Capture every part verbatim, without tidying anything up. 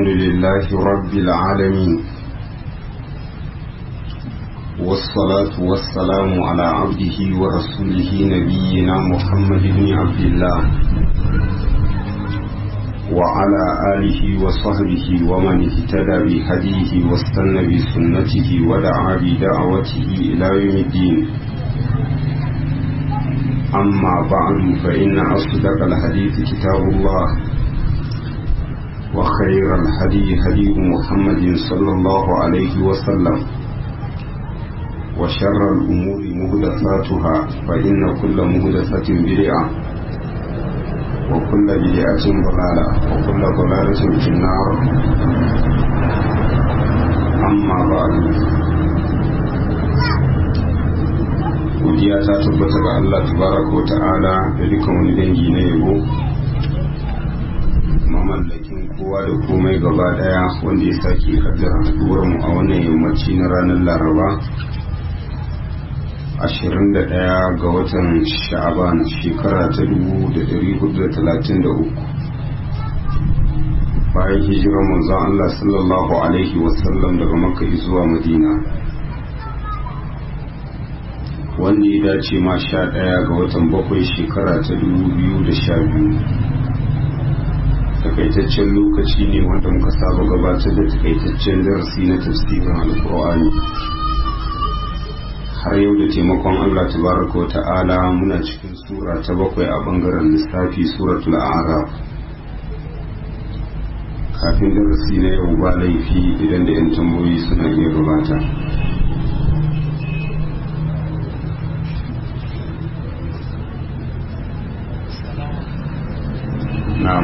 لله رب العالمين والصلاة والسلام على عبده ورسوله نبينا محمد بن عبد الله وعلى آله وصحبه ومن اهتدى بهديه واستنى بسنته ودعا بدعوته إلى يوم الدين. أما بعد فإن أصدق الحديث كتاب الله وخير الهدي هدي محمد صلى الله عليه وسلم وشر الأمور محدثاتها فإن كل محدثة بدعة وكل بدعة ضلالة وكل ضلالة في النار. أما بعد godiya ta tabbata ga Allah tabaraka wa ta'ala da dukkan wani dangi na yabo, mamallakin kowa da komai gaba daya, wanda ya sake kaddara haduwar mu a wannan yammaci na ranar Laraba ashirin da ɗaya ga watan Sha'aban shekara ta dubu da ɗari hudu da talatin da uku bayan hijirar manzon Allah sallallahu alaihi wasallam daga Makka zuwa Madina, wanda ya dace ma sha ɗaya ga watan bakwai shekara ta dubu biyu da sha biyu. Takaitaccen lokaci ne wanda muka saba gabatar da takaitaccen darasi na tafsirin alkur'ani. Har yau da taimakon Allah tabaraka wa ta'ala muna cikin sura ta bakwai a bangaren lissafi, suratul a'raf. Kafin darasi na yau ba laifi idan da 'yan tambayoyi suna iya gabata. Na'am.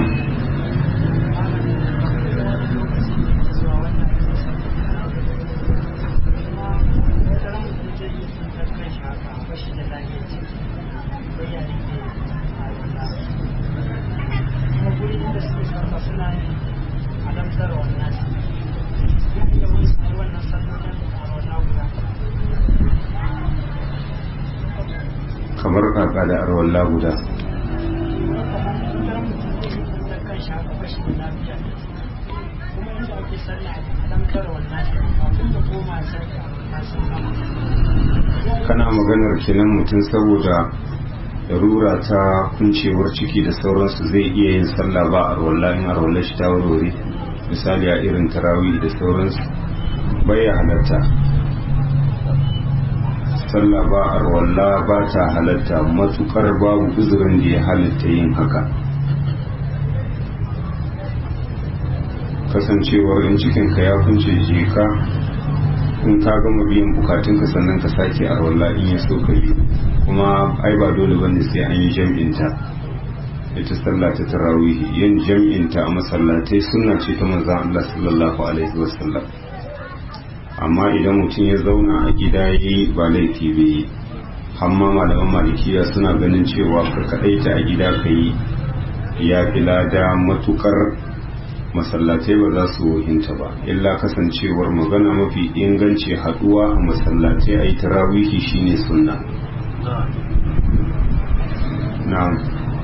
Kamar kaka da arwalla guda. Kana maganar kenan mutum saboda darura ta kuncewar ciki da sauransu zai iya yin sallah ba a arwalla in arwalla shi ta warware, misali a irin tarawih da sauransu bai halatta. Sallah ba a arwalla ba ta halatta matukar babu uzurin da ya halatta yin haka. Kasancewar in cikinka ya kunce je ka, in ka gama biyan bukatunka sannan ka sake a rawalla in ya so ka yi, kuma ai ba dole bane sai an yi jam'inta. Ita sallah ta tarawih yin jam'inta a masallatai sunna ce ta manzon Allah sallallahu alaihi wasallam, amma idan mutum ya zauna a gida yi ba laifi bai. Amma malaman malikiya suna ganin cewa ka kadaita a gida ka yi ya fi lada matukar masallatai ba za su hinta ba, illa kasancewar magana mafi inganci haduwa a masallatai a yi tarawihi shine sunna. na'am.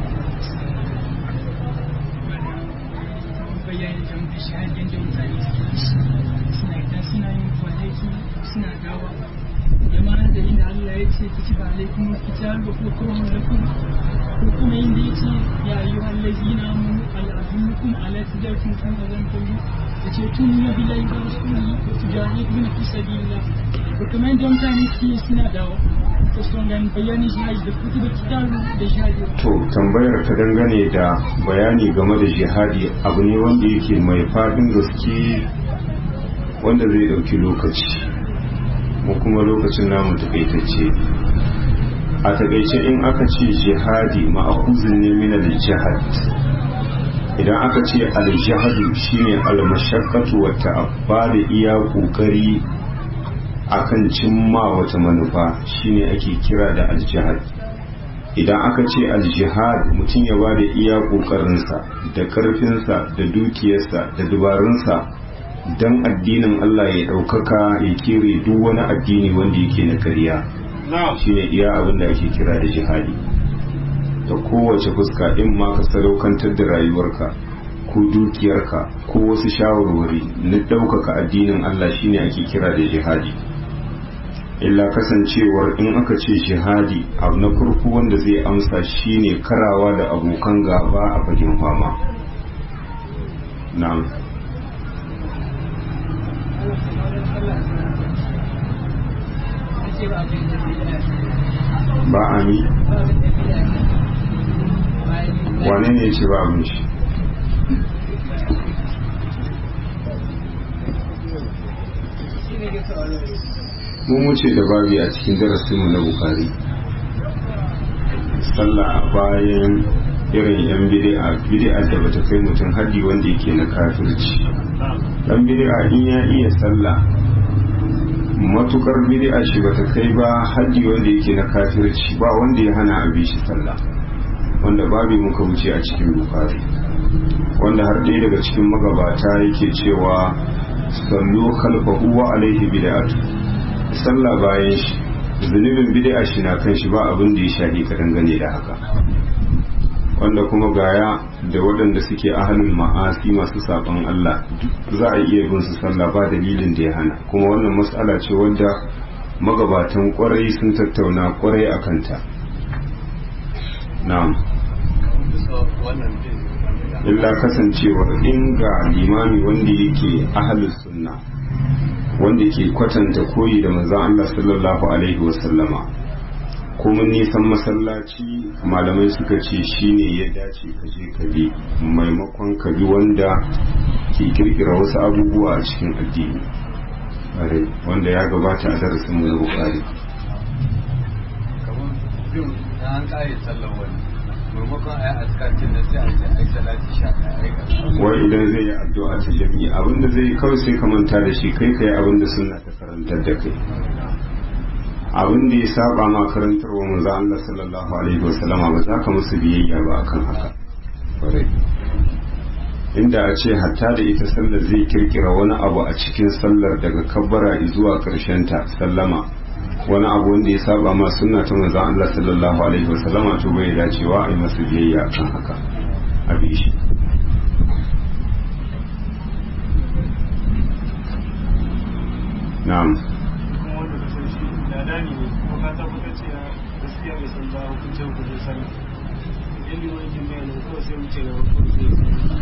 kuma inda ya ce ya yi wallazi na mu al'adunkum ala tijarkin kan azan kullu da ce tun ya bi lai da rasuli da tujahid bin fi sabilillah da kuma inda mutane ke suna dawo ta son gani bayani jihadi da kutuba kitabu da jihadi. To tambayar ta dangane da bayani game da jihadi abu ne wanda yake mai fadin gaske, wanda zai dauki lokaci, mu kuma lokacin namu takaitacce. A takaice in aka ce jihadi ma'akuzin ne min al-jihad. Idan aka ce al-jihadu shine al-mashaqqatu wa ta'abba da iya kokari akan cimma wata manufa, shine ake kira da al-jihad. Idan aka ce al-jihad mutum ya bada iya kokarinsa da karfinsa da dukiyarsa da dubarunsa dan addinin Allah ya daukaka, ya kire duk wani addini wanda yake na kariya, shine iya abin da ake kira da jihadi. Da kowace fuska, in ma ka sadaukantar da rayuwarka ko dukiyarka ko wasu shawarwari na ɗaukaka addinin Allah shine ake kira da jihadi. Illa kasancewar in aka ce jihadi abu na farko wanda zai amsa shine karawa da abokan gaba a fagen fama. Na'am. Ba a mi? Wane ne ya ce ba abin shi? Mun wuce da babi a cikin darasinmu na Bukhari. Sallah bayan irin yan bid'a bid'a da bata kai mutum haddi wanda yake na kafirci. Dan bid'a in ya iya sallah matukar bid'a shi bata kai ba haddi wanda yake na kafirci, ba wanda ya hana a bi shi sallah, wanda babi muka wuce a cikin Bukhari, wanda har ɗaya daga cikin magabata yake cewa sallu khalfahu wa alaihi bid'atu, sallah bayan shi zunubin bid'a shi na kan shi, ba abin da ya shafi ka dangane da haka. Wanda kuma gaya da waɗanda suke ahalul ma'asi masu saban Allah za a iya bin su sallah ba dalilin da ya hana, kuma wannan mas'ala ce wadda magabatan kwarai sun tattauna kwarai a kanta. Na'am. Illa kasancewar inga limami wanda yake ahalus sunna wanda ke kwatanta koyi da manzon Allah sallallahu alaihi wasallama, kuma nisan masallaci malamai suka ce shine ya dace ka je ka bi maimakon ka bi wanda ke kirkira wasu abubuwa a cikin addini, wanda ya gabata a darasin mu na Bukhari. an kare sallar wani maimakon a yi askarcin da sai a ce a yi salati sha ɗaya. wai idan zai yi addu'a ta jami'i abinda zai yi kawai sai ka manta da shi, kai ka yi abinda sunna ta karantar da kai. Abin da ya saba ma karantarwa manzo Allah sallallahu alaihi wasallama ba za ka musu biyayya ba akan haka. Bare inda a ce hatta da ita sallar zai kirkira wani abu a cikin sallar daga kabbara zuwa karshen ta sallama, wani abu wanda ya saba ma sunna ta manzo Allah sallallahu alaihi wasallama, to bai dacewa a yi masa biyayya akan haka a bi shi. Na'am. Dani ne kuma ka tabbata cewa gaskiya bai san ba hukuncin hukuncin sani idan liman kin mai ne ko sai wuce da hukuncin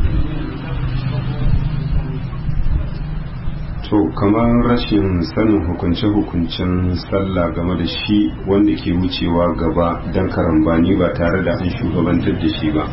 to kamar rashin sanin hukunce-hukuncen sallah game da shi wanda ke wucewa gaba don karambani ba tare da an shugabantar da shi ba,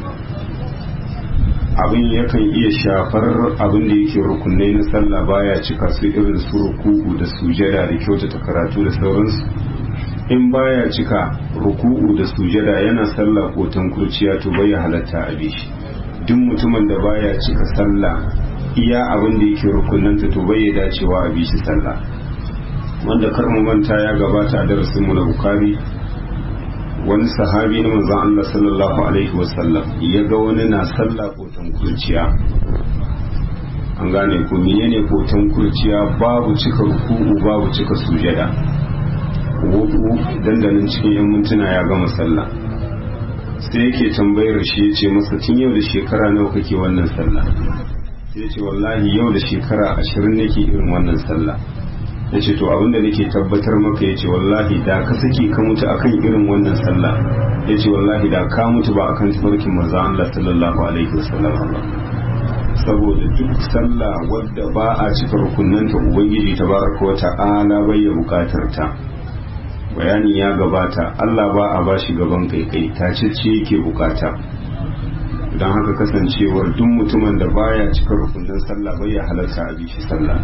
abin yakan iya shafar abin da yake rukunai na sallah baya cika su, irin su ruku'u da sujada da kyautata karatu da sauransu. In baya cika ruku'u da sujada yana sallah kotan kurciya to bai halatta a bi shi. Duk mutumin da baya cika sallah iya abin da yake rukunanta to bai dacewa a bi shi sallah, wanda kar mu manta ya gabata a darasin mu na Bukhari, wani sahabi na manzon Allah sallallahu alaihi wasallam ya ga wani na sallah kotan kurciya. An gane ko menene kotan kurciya? Babu cika ruku'u babu cika sujada, wuku dandanin cikin yan mintuna ya gama sallah. Sai yake tambayar shi, ya ce masa tun yau da shekara nawa kake wannan sallah? Sai ya ce wallahi yau da shekara ashirin nake irin wannan sallah. Ya ce to abinda nake tabbatar maka, ya ce wallahi da ka saki ka mutu akan irin wannan sallah, ya ce wallahi da ka mutu ba akan tafarkin manzo Allah sallallahu alaihi wasallam ba. Saboda duk sallah wadda ba a cika rukunnanta ubangiji tabaraka wa ta'ala bai ya bukatar ta. Bayani ya gabata, Allah ba a bashi gaban kai kai, ta ce yake bukata. Don haka kasancewar duk mutumin da baya cika rukunnan sallah bai ya halarta a bi shi sallah.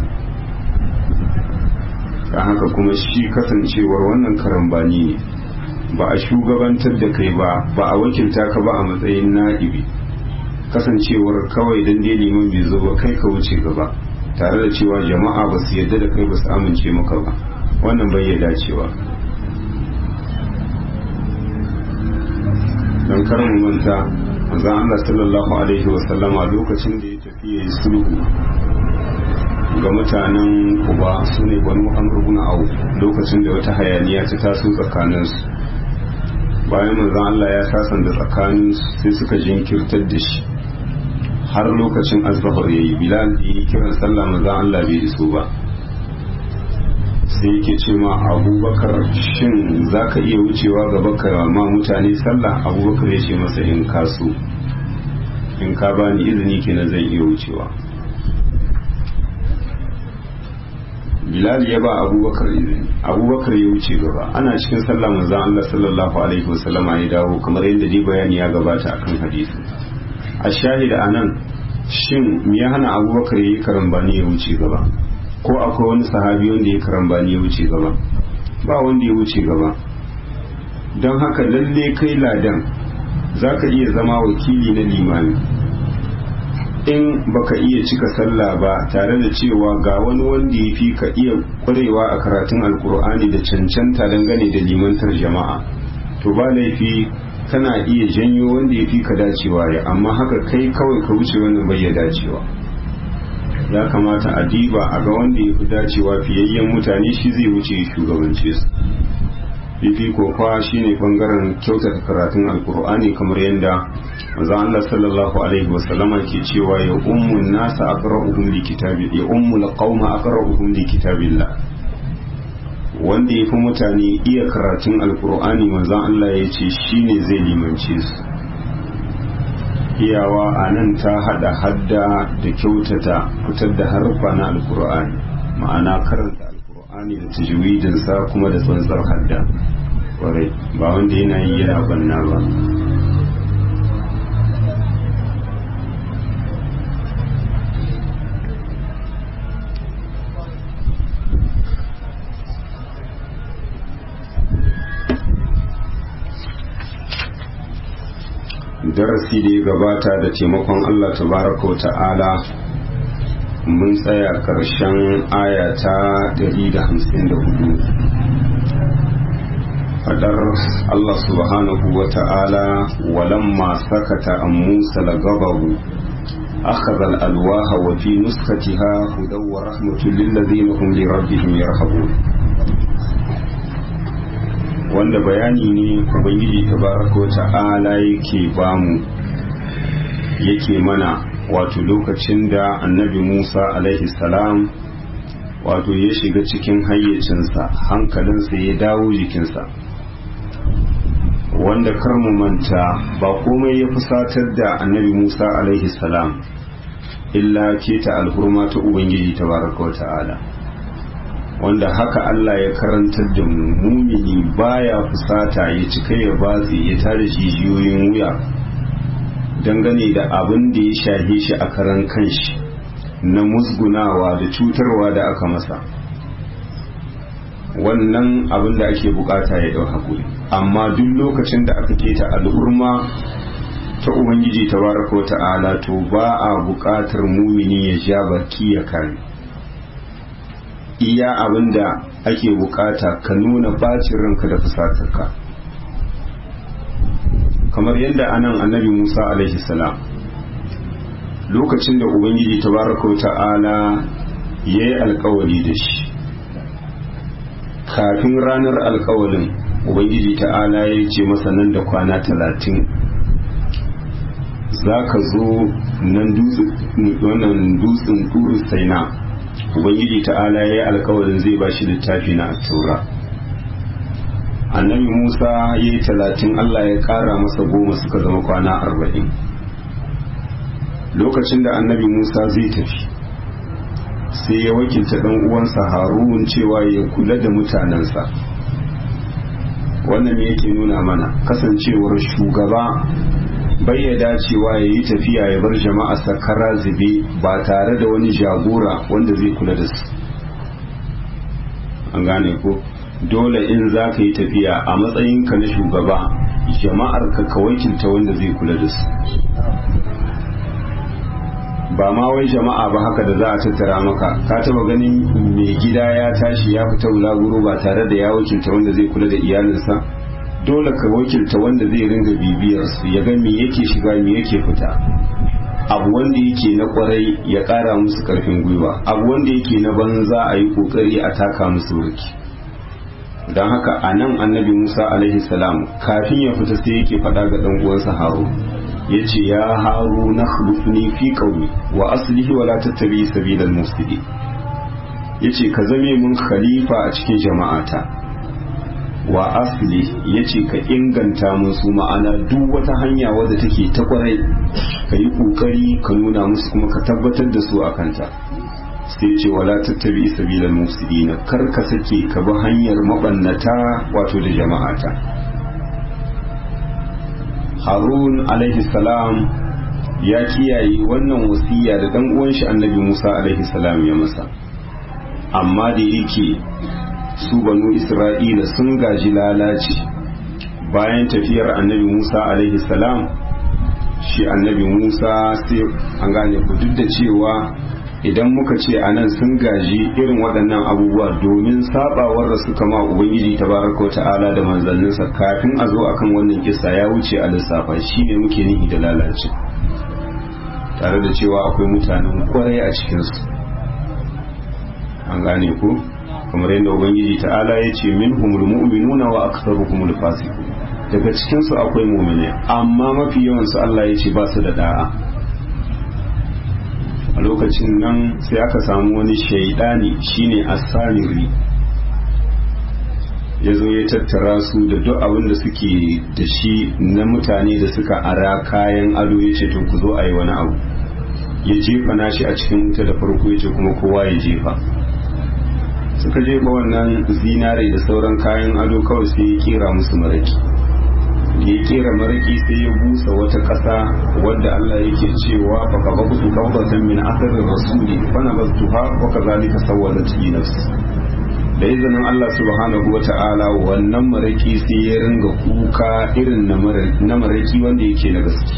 Don haka kuma shi kasancewar wannan karambani ne, ba a shugabantar da kai ba, ba a wakilta ka ba a matsayin na'ibi. Kasancewar kawai dan dai liman bai zo ba kai ka wuce gaba, tare da cewa jama'a ba su yarda da kai ba su amince maka ba, wannan bai ya dacewa. Don kar mu manta, manzon Allah sallallahu alaihi wasallama lokacin da ya tafi ya yi sulhu ga mutanen Kuba, su ne Banu Amr ibn Auf, lokacin da wata hayaniya ta taso tsakaninsu. Bayan manzon Allah ya sasanta tsakaninsu sai suka jinkirtar da shi har lokacin azhar yayi bilal yi kiran sallah manzon Allah bai iso ba sai yake ce ma abubakar shin zaka iya wucewa gaba ka ma mutane sallah abubakar ya ce masa in kaso in ka bani izini kenan zan iya wucewa bilal ya ba abubakar izini abubakar ya wuce gaba ana cikin sallah manzon Allah sallallahu alaihi wasallama ya dawo kamar yadda dai bayani ya gabata akan hadisi a shahida anan shin me ya hana abubakar ya yi karambani ya wuce gaba ko akwai wani sahabi wanda ya karambani ya wuce gaba ba wanda ya wuce gaba don haka lalle kai ladan zaka iya zama wakili na limami in baka iya cika sallah ba tare da cewa ga wani wanda ya fi ka iya kwarewa a karatun alkur'ani da cancanta dangane da limantar jama'a to ba laifi kana iya janyo wanda ya fi ka dacewa ya amma haka kai kawai ka wuce wannan bai ya dacewa ya kamata a diba a ga wanda ya fi dacewa fiyayyen mutane shi zai wuce shugabance su fifiko kwa shine bangaren kyautata karatun alkur'ani kamar yadda manzo Allah sallallahu alaihi wasallama ke cewa ya ummun nasa aqra'uhum li kitabi ya ummul qauma aqra'uhum li kitabillah wanda yafi mutane iya karatun alkur'ani manzo Allah ya ce shine zai limance su iyawa anan ta hada hadda da kyautata fitar da harfa na alkur'ani ma'ana karanta alkur'ani da tajwidin sa kuma da tsantsar hadda kwarai ba wanda yana yi yana banna ba darasi da ya gabata da taimakon Allah tabaraka wa ta'ala mun tsaya karshen aya ta ɗari da hamsin da hudu fadar Allah subhanahu wa ta'ala walamma sakata an Musa lagabahu akhadha al-alwaha wa fi nuskatiha hudaw wa rahmatun lil ladina hum li rabbihim yarhabun wanda bayani ne ubangiji tabaraka ta'ala yake bamu yake mana wato lokacin da annabi Musa alaihi salam wato ya shiga cikin hayyacinsa hankalinsa ya dawo jikinsa wanda kar mu manta ba komai ya fusatar da annabi Musa alaihi salam illa keta alhurma ta ubangiji tabaraka ta'ala wanda haka Allah ya karantar da mu mumini baya fusata ya cika ya batsi ya tada jijiyoyin wuya dangane da abin da ya shahe shi a karan kanshi na musgunawa da cutarwa da aka masa wannan abin da ake bukata ya dau hakuri amma duk lokacin da aka keta al'urma ta ubangiji tabaraka wa ta'ala to ba a bukatar mumini ya ja baki ya kare iya abinda ake bukata ka nuna bacin ranka da fusatarka kamar yadda anan annabi Musa alaihi salam lokacin da ubangiji tabaraka wa ta'ala yayi alkawari da shi kafin ranar alkawalin ubangiji ta'ala ya ce masa nan da kwana talatin za ka zo nan dutsen turu saina ubangiji ta'ala ya yi alkawarin zai ba shi littafi na taura annabi Musa ya yi talatin Allah ya kara masa goma suka zama kwana arba'in lokacin da annabi Musa zai tafi sai ya wakilta dan uwansa Harun cewa ya kula da mutanensa wannan yake nuna mana kasancewar shugaba bai ya dacewa ya yi tafiya ya bar jama'a sakara zube ba tare da wani jagora wanda zai kula da su an gane ko dole in za ka yi tafiya a matsayinka na shugaba jama'ar ka ka wakilta wanda zai kula da su ba ma wai jama'a ba haka da za a tattara maka ka taba ganin mai gida ya tashi ya fita wulaguro ba tare da ya wakilta wanda zai kula da iyalinsa dole ka wakilta wanda zai ringa bibiyar su ya ga me yake shiga me yake fita abu wanda yake na kwarai ya kara musu karfin gwiwa abu wanda yake na banza a yi kokari a taka musu burki don haka a nan annabi Musa alaihi salam kafin ya fita sai yake faɗa ga ɗan uwansa Harun yace ya haruna khulufni fi qawmi wa aslihi wa la tattabi sabilal mufsidin yace ka zame mun khalifa a cikin jama'ata wa asli yace ka inganta musu ma'ana duk wata hanya wadda take ta kwarai ka yi kokari ka nuna musu kuma ka tabbatar da su akan ta sai ce wala tattabi sabilal mufsidin kar ka sake ka bi hanyar mabannata wato da jama'ata. Harun alaihi salam ya kiyaye wannan wasiya da dan uwan shi annabi Musa alaihi salam ya masa, amma da yake su banu Isra'ila sun gaji lalaci bayan tafiyar annabi Musa alaihi salam, shi annabi Musa sai an gane ku duk da cewa idan muka ce anan sun gaji irin waɗannan abubuwa domin sabawar da suka ma ubangiji tabaraka wa ta'ala da manzanninsa kafin a zo akan wannan kissa ya wuce a lissafa, shi ne muke nihi da lalace tare da cewa akwai mutanen kwarai a cikinsu an gane ku kamar yadda ubangiji ta'ala ya ce minhumul mu'minuna wa aktharuhumul fasiqun, daga cikinsu akwai mu'mini amma mafi yawansu Allah ya ce ba su da da'a. A lokacin nan sai aka samu wani shaidani shine as-samiri ya zo ya tattara su da duk abin da suke da shi na mutane da suka ara kayan ado ya ce to ku zo a yi wani abu, ya jefa nashi a cikin wuta da farko ya ce kuma kowa ya jefa. Suka jefa wannan zinare da sauran kayan ado kawai sai ya kera musu maraki, ya kera maraki sai ya busa wata ƙasa wadda Allah yake cewa baka babu kawbatan min athar rasuli fa nabatuha wa kadhalika sawwalat li nafsi. Da izinin Allah subhanahu wa ta'ala wannan maraki sai ya ringa kuka irin na maraki wanda yake na gaske.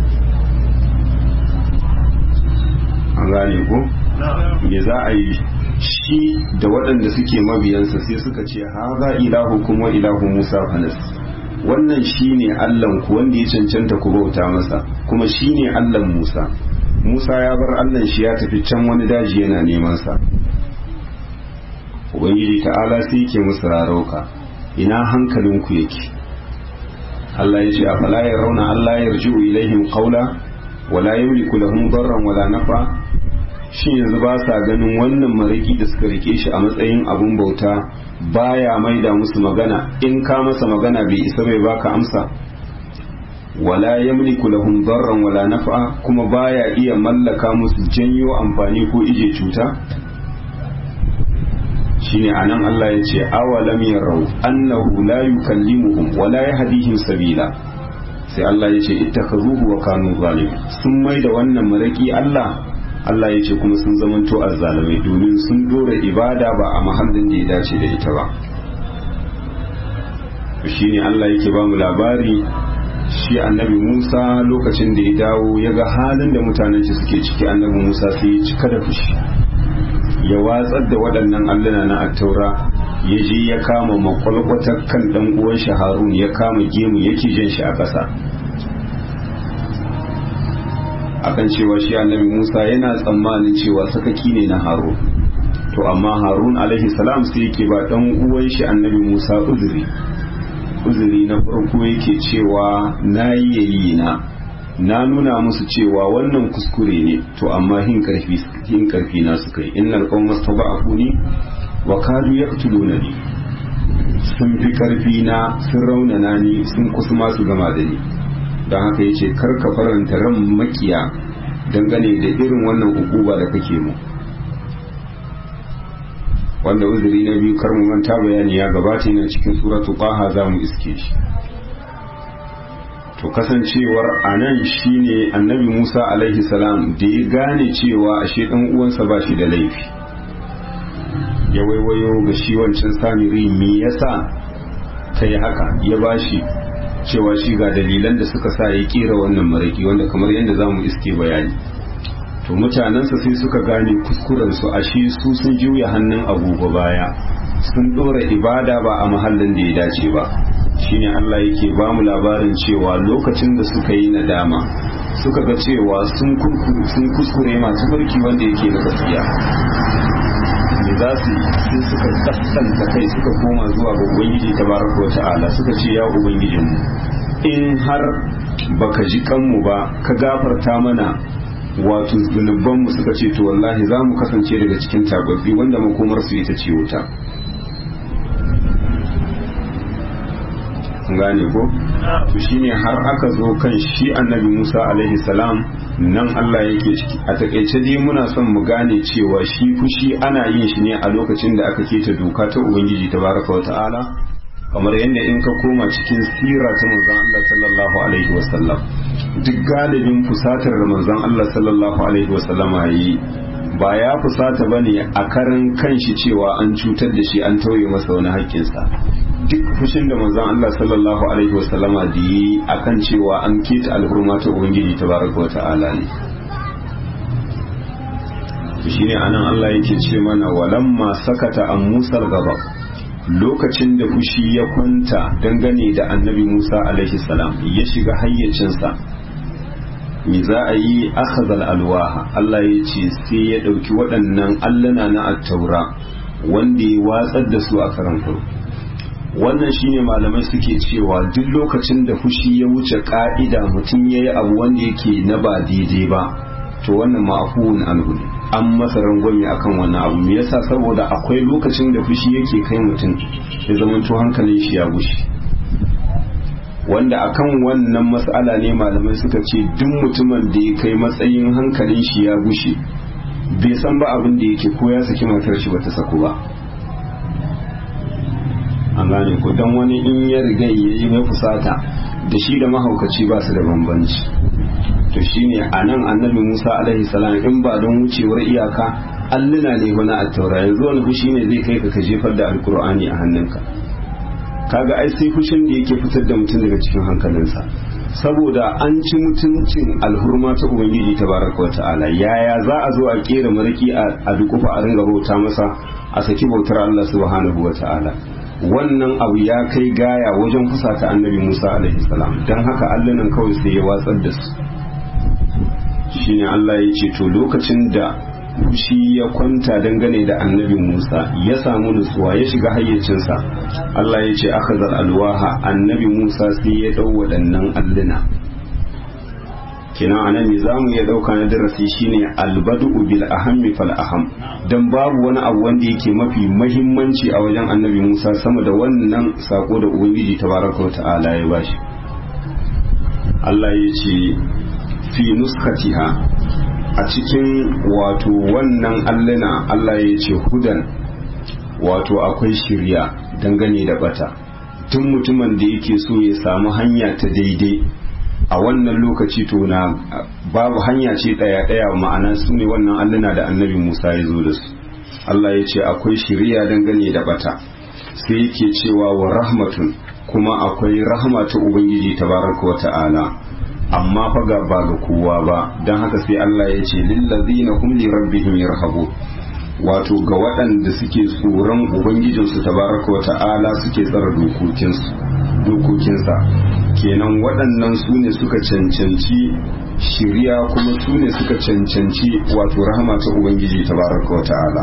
An gane ko? Me za a yi shi da waɗanda suke mabiyansa sai suka ce haza ilahukum wa ilahu Musa fanas, wannan shine Allahn ku wanda ya cancanta ku bauta masa kuma shine Allahn Musa. Musa ya bar Allahn shi ya tafi can wani daji yana neman sa. Ubangiji ta'ala sai yake musu rarauka, ina hankalin ku yake? Allah ya ce afala yarawna Allah yarji'u ilaihim qawla wala yamliku lahum darran wala nafa. Shin yanzu ba sa ganin wannan mariki da suka rike shi a matsayin abun bauta baya maida musu magana, in ka masa magana bai isa bai baka amsa? Wala yamliku lahum darran wala naf'a, kuma baya iya mallaka musu janyo amfani ko ije cuta? Shine anan Allah ya ce awalam yarau annahu la yukallimuhum wala yahdihim sabila. Sai Allah ya ce ittakhazuhu wa kanu zalimin, sun maida wannan maraki Allah Allah ya ce kuma sun zamanto azzalimai domin sun dora ibada ba a mahallin da ya dace da ita ba. Shi ne Allah yake ba mu labari, shi annabi Musa lokacin da ya dawo ya ga halin da mutanen shi suke ciki, annabi Musa sai ya cika da fushi, ya watsar da waɗannan alluna na attaura, ya je ya kama makwalkwatar kan ɗan uwan shi Harun, ya kama gemu yake jan shi a ƙasa akan cewa shi annabi Musa yana tsammanin cewa sakaki ne na Harun. To amma Harun alaihi salam sai yake ba dan uwan shi annabi Musa uzuri uzuri na farko yake cewa nayi yayi na na nuna musu cewa wannan kuskure ne, to amma hin karfi hin karfi na suka yi, innal qawma staba'uni wa kadu yaqtulunani, sun fi karfi na sun raunana ni sun kusuma su gama da ni. Don haka ya ce karka faranta ran makiya dangane da irin wannan hukuba da kake mu. Wanda uzuri na biyu kar mu manta bayani ya gabata yana cikin suratu Taha, za mu iske shi. To kasancewar anan shine annabi Musa alaihi salam da ya gane cewa ashe dan uwansa ba shi da laifi, ya waiwayo ga shi wancan samiri me yasa ta yi haka, ya bashi cewa shi ga dalilan da suka sa ya kera wannan maraki, wanda kamar yadda za mu iske bayani. To mutanensa sai suka gane kuskurensu, ashe su sun juya hannun agogo baya, sun dora ibada ba a mahallin da ya dace ba. Shine Allah yake ba mu labarin cewa lokacin da suka yi nadama suka ga cewa sun kuskure masu barki wanda yake na gaskiya, me za su sai suka kaskanta kai suka koma zuwa ga ubangiji tabaraka wa ta'ala, suka ce ya ubangijinmu, in har baka ji kanmu ba ka gafarta mana wato zunubanmu, suka ce to wallahi za mu kasance daga cikin tababbi wanda makomarsu ita ce wuta. gane ko to shine har aka zo kan shi annabi Musa alaihi salam, nan Allah yake ciki a takaice dai muna son mu gane cewa shi fushi ana yin shi ne a lokacin da aka keta doka ta ubangiji tabaraka wa ta'ala, kamar yadda in ka koma cikin sira ta manzon Allah sallallahu alaihi wasallam, duk galibin fusatar da manzon Allah sallallahu alaihi wasallam yi ba ya fusata bane a karan kanshi cewa an cutar da shi an tauye masa wani haƙƙinsa. Duk fushin da manzon Allah sallallahu alaihi wasallama da yi akan cewa an keta alhurma ta ubangiji tabaraka wa ta'ala ne. Shine anan Allah yake ce mana walamma sakata an Musa al-ghadab, lokacin da fushi ya kwanta dangane da annabi Musa alaihi salam ya shiga hayyacinsa, me za a yi akhazal alwaha, Allah ya ce sai ya ɗauki waɗannan allana na attaura wanda ya watsar da su a karan farko. Wannan shine malamai suke cewa duk lokacin da fushi ya wuce ka'ida mutum ya yi abu wanda yake na ba daidai ba, to wannan ma'afuwun anhu, an masa rangwame akan wannan abu. Me yasa? Saboda akwai lokacin da fushi yake kai mutum ya zamanto hankalin shi ya gushe, wanda akan wannan mas'ala ne malamai suka ce duk mutumin da ya kai matsayin hankalin shi ya gushe bai san ba abin da yake, ko ya saki matar shi bata saku ba. an gane ko dan wani in ya riga yayi mai fusata da shi da mahaukaci ba su da bambanci. to shine anan annabi Musa alaihi salam in ba don wucewar iyaka alluna ne wani attaura, yanzu wani fushi ne zai kai ka ka jefar da alkur'ani a hannunka. kaga ai sai fushin da yake fitar da mutum daga cikin hankalinsa, saboda an ci mutuncin alhurma ta ubangiji tabaraka wa ta'ala. yaya za a zo a kera maraki a dukufa a ringa bauta masa a saki bautar Allah subhanahu wa ta'ala? wannan abu ya kai gaya wajen fusata annabi Musa alaihi salam, dan haka allunan kawai sai ya watsar da su. shine Allah ya ce to lokacin da fushi ya kwanta dangane da annabi Musa ya samu nutsuwa ya shiga hayyacinsa, Allah ya ce akhazal alwaha, annabi Musa sai ya dau waɗannan alluna. kina anan me zamu iya dauka na darasi shine albadu bil ahammi fal aham, dan babu wani abu wanda yake mafi muhimmanci a wajen annabi Musa sama da wannan sako da ubangiji tabaraka wa ta'ala ya bashi. Allah ya ce fi nuskatiha, a cikin wato wannan alluna Allah ya ce hudan, wato akwai shirya dangane da bata. tun mutumin da yake so ya samu hanya ta daidai a wannan lokaci to na babu hanya ce daya daya, ma'ana su ne wannan alluna da annabi Musa ya zo da su. Allah ya ce akwai shirya dangane da bata, sai yake cewa wa rahmatun, kuma akwai rahma ta ubangiji tabaraka wa ta'ala, amma fa ga ba ga kowa ba. dan haka sai Allah ya ce lillazina hum li rabbihim yarhabu, wato ga waɗanda suke tsoron ubangijinsu tabaraka wa ta'ala suke tsara dokokinsu dokokinsa. kenan waɗannan su ne suka cancanci shiriya, kuma su ne suka cancanci wato rahama ta ubangiji tabaraka wa ta'ala.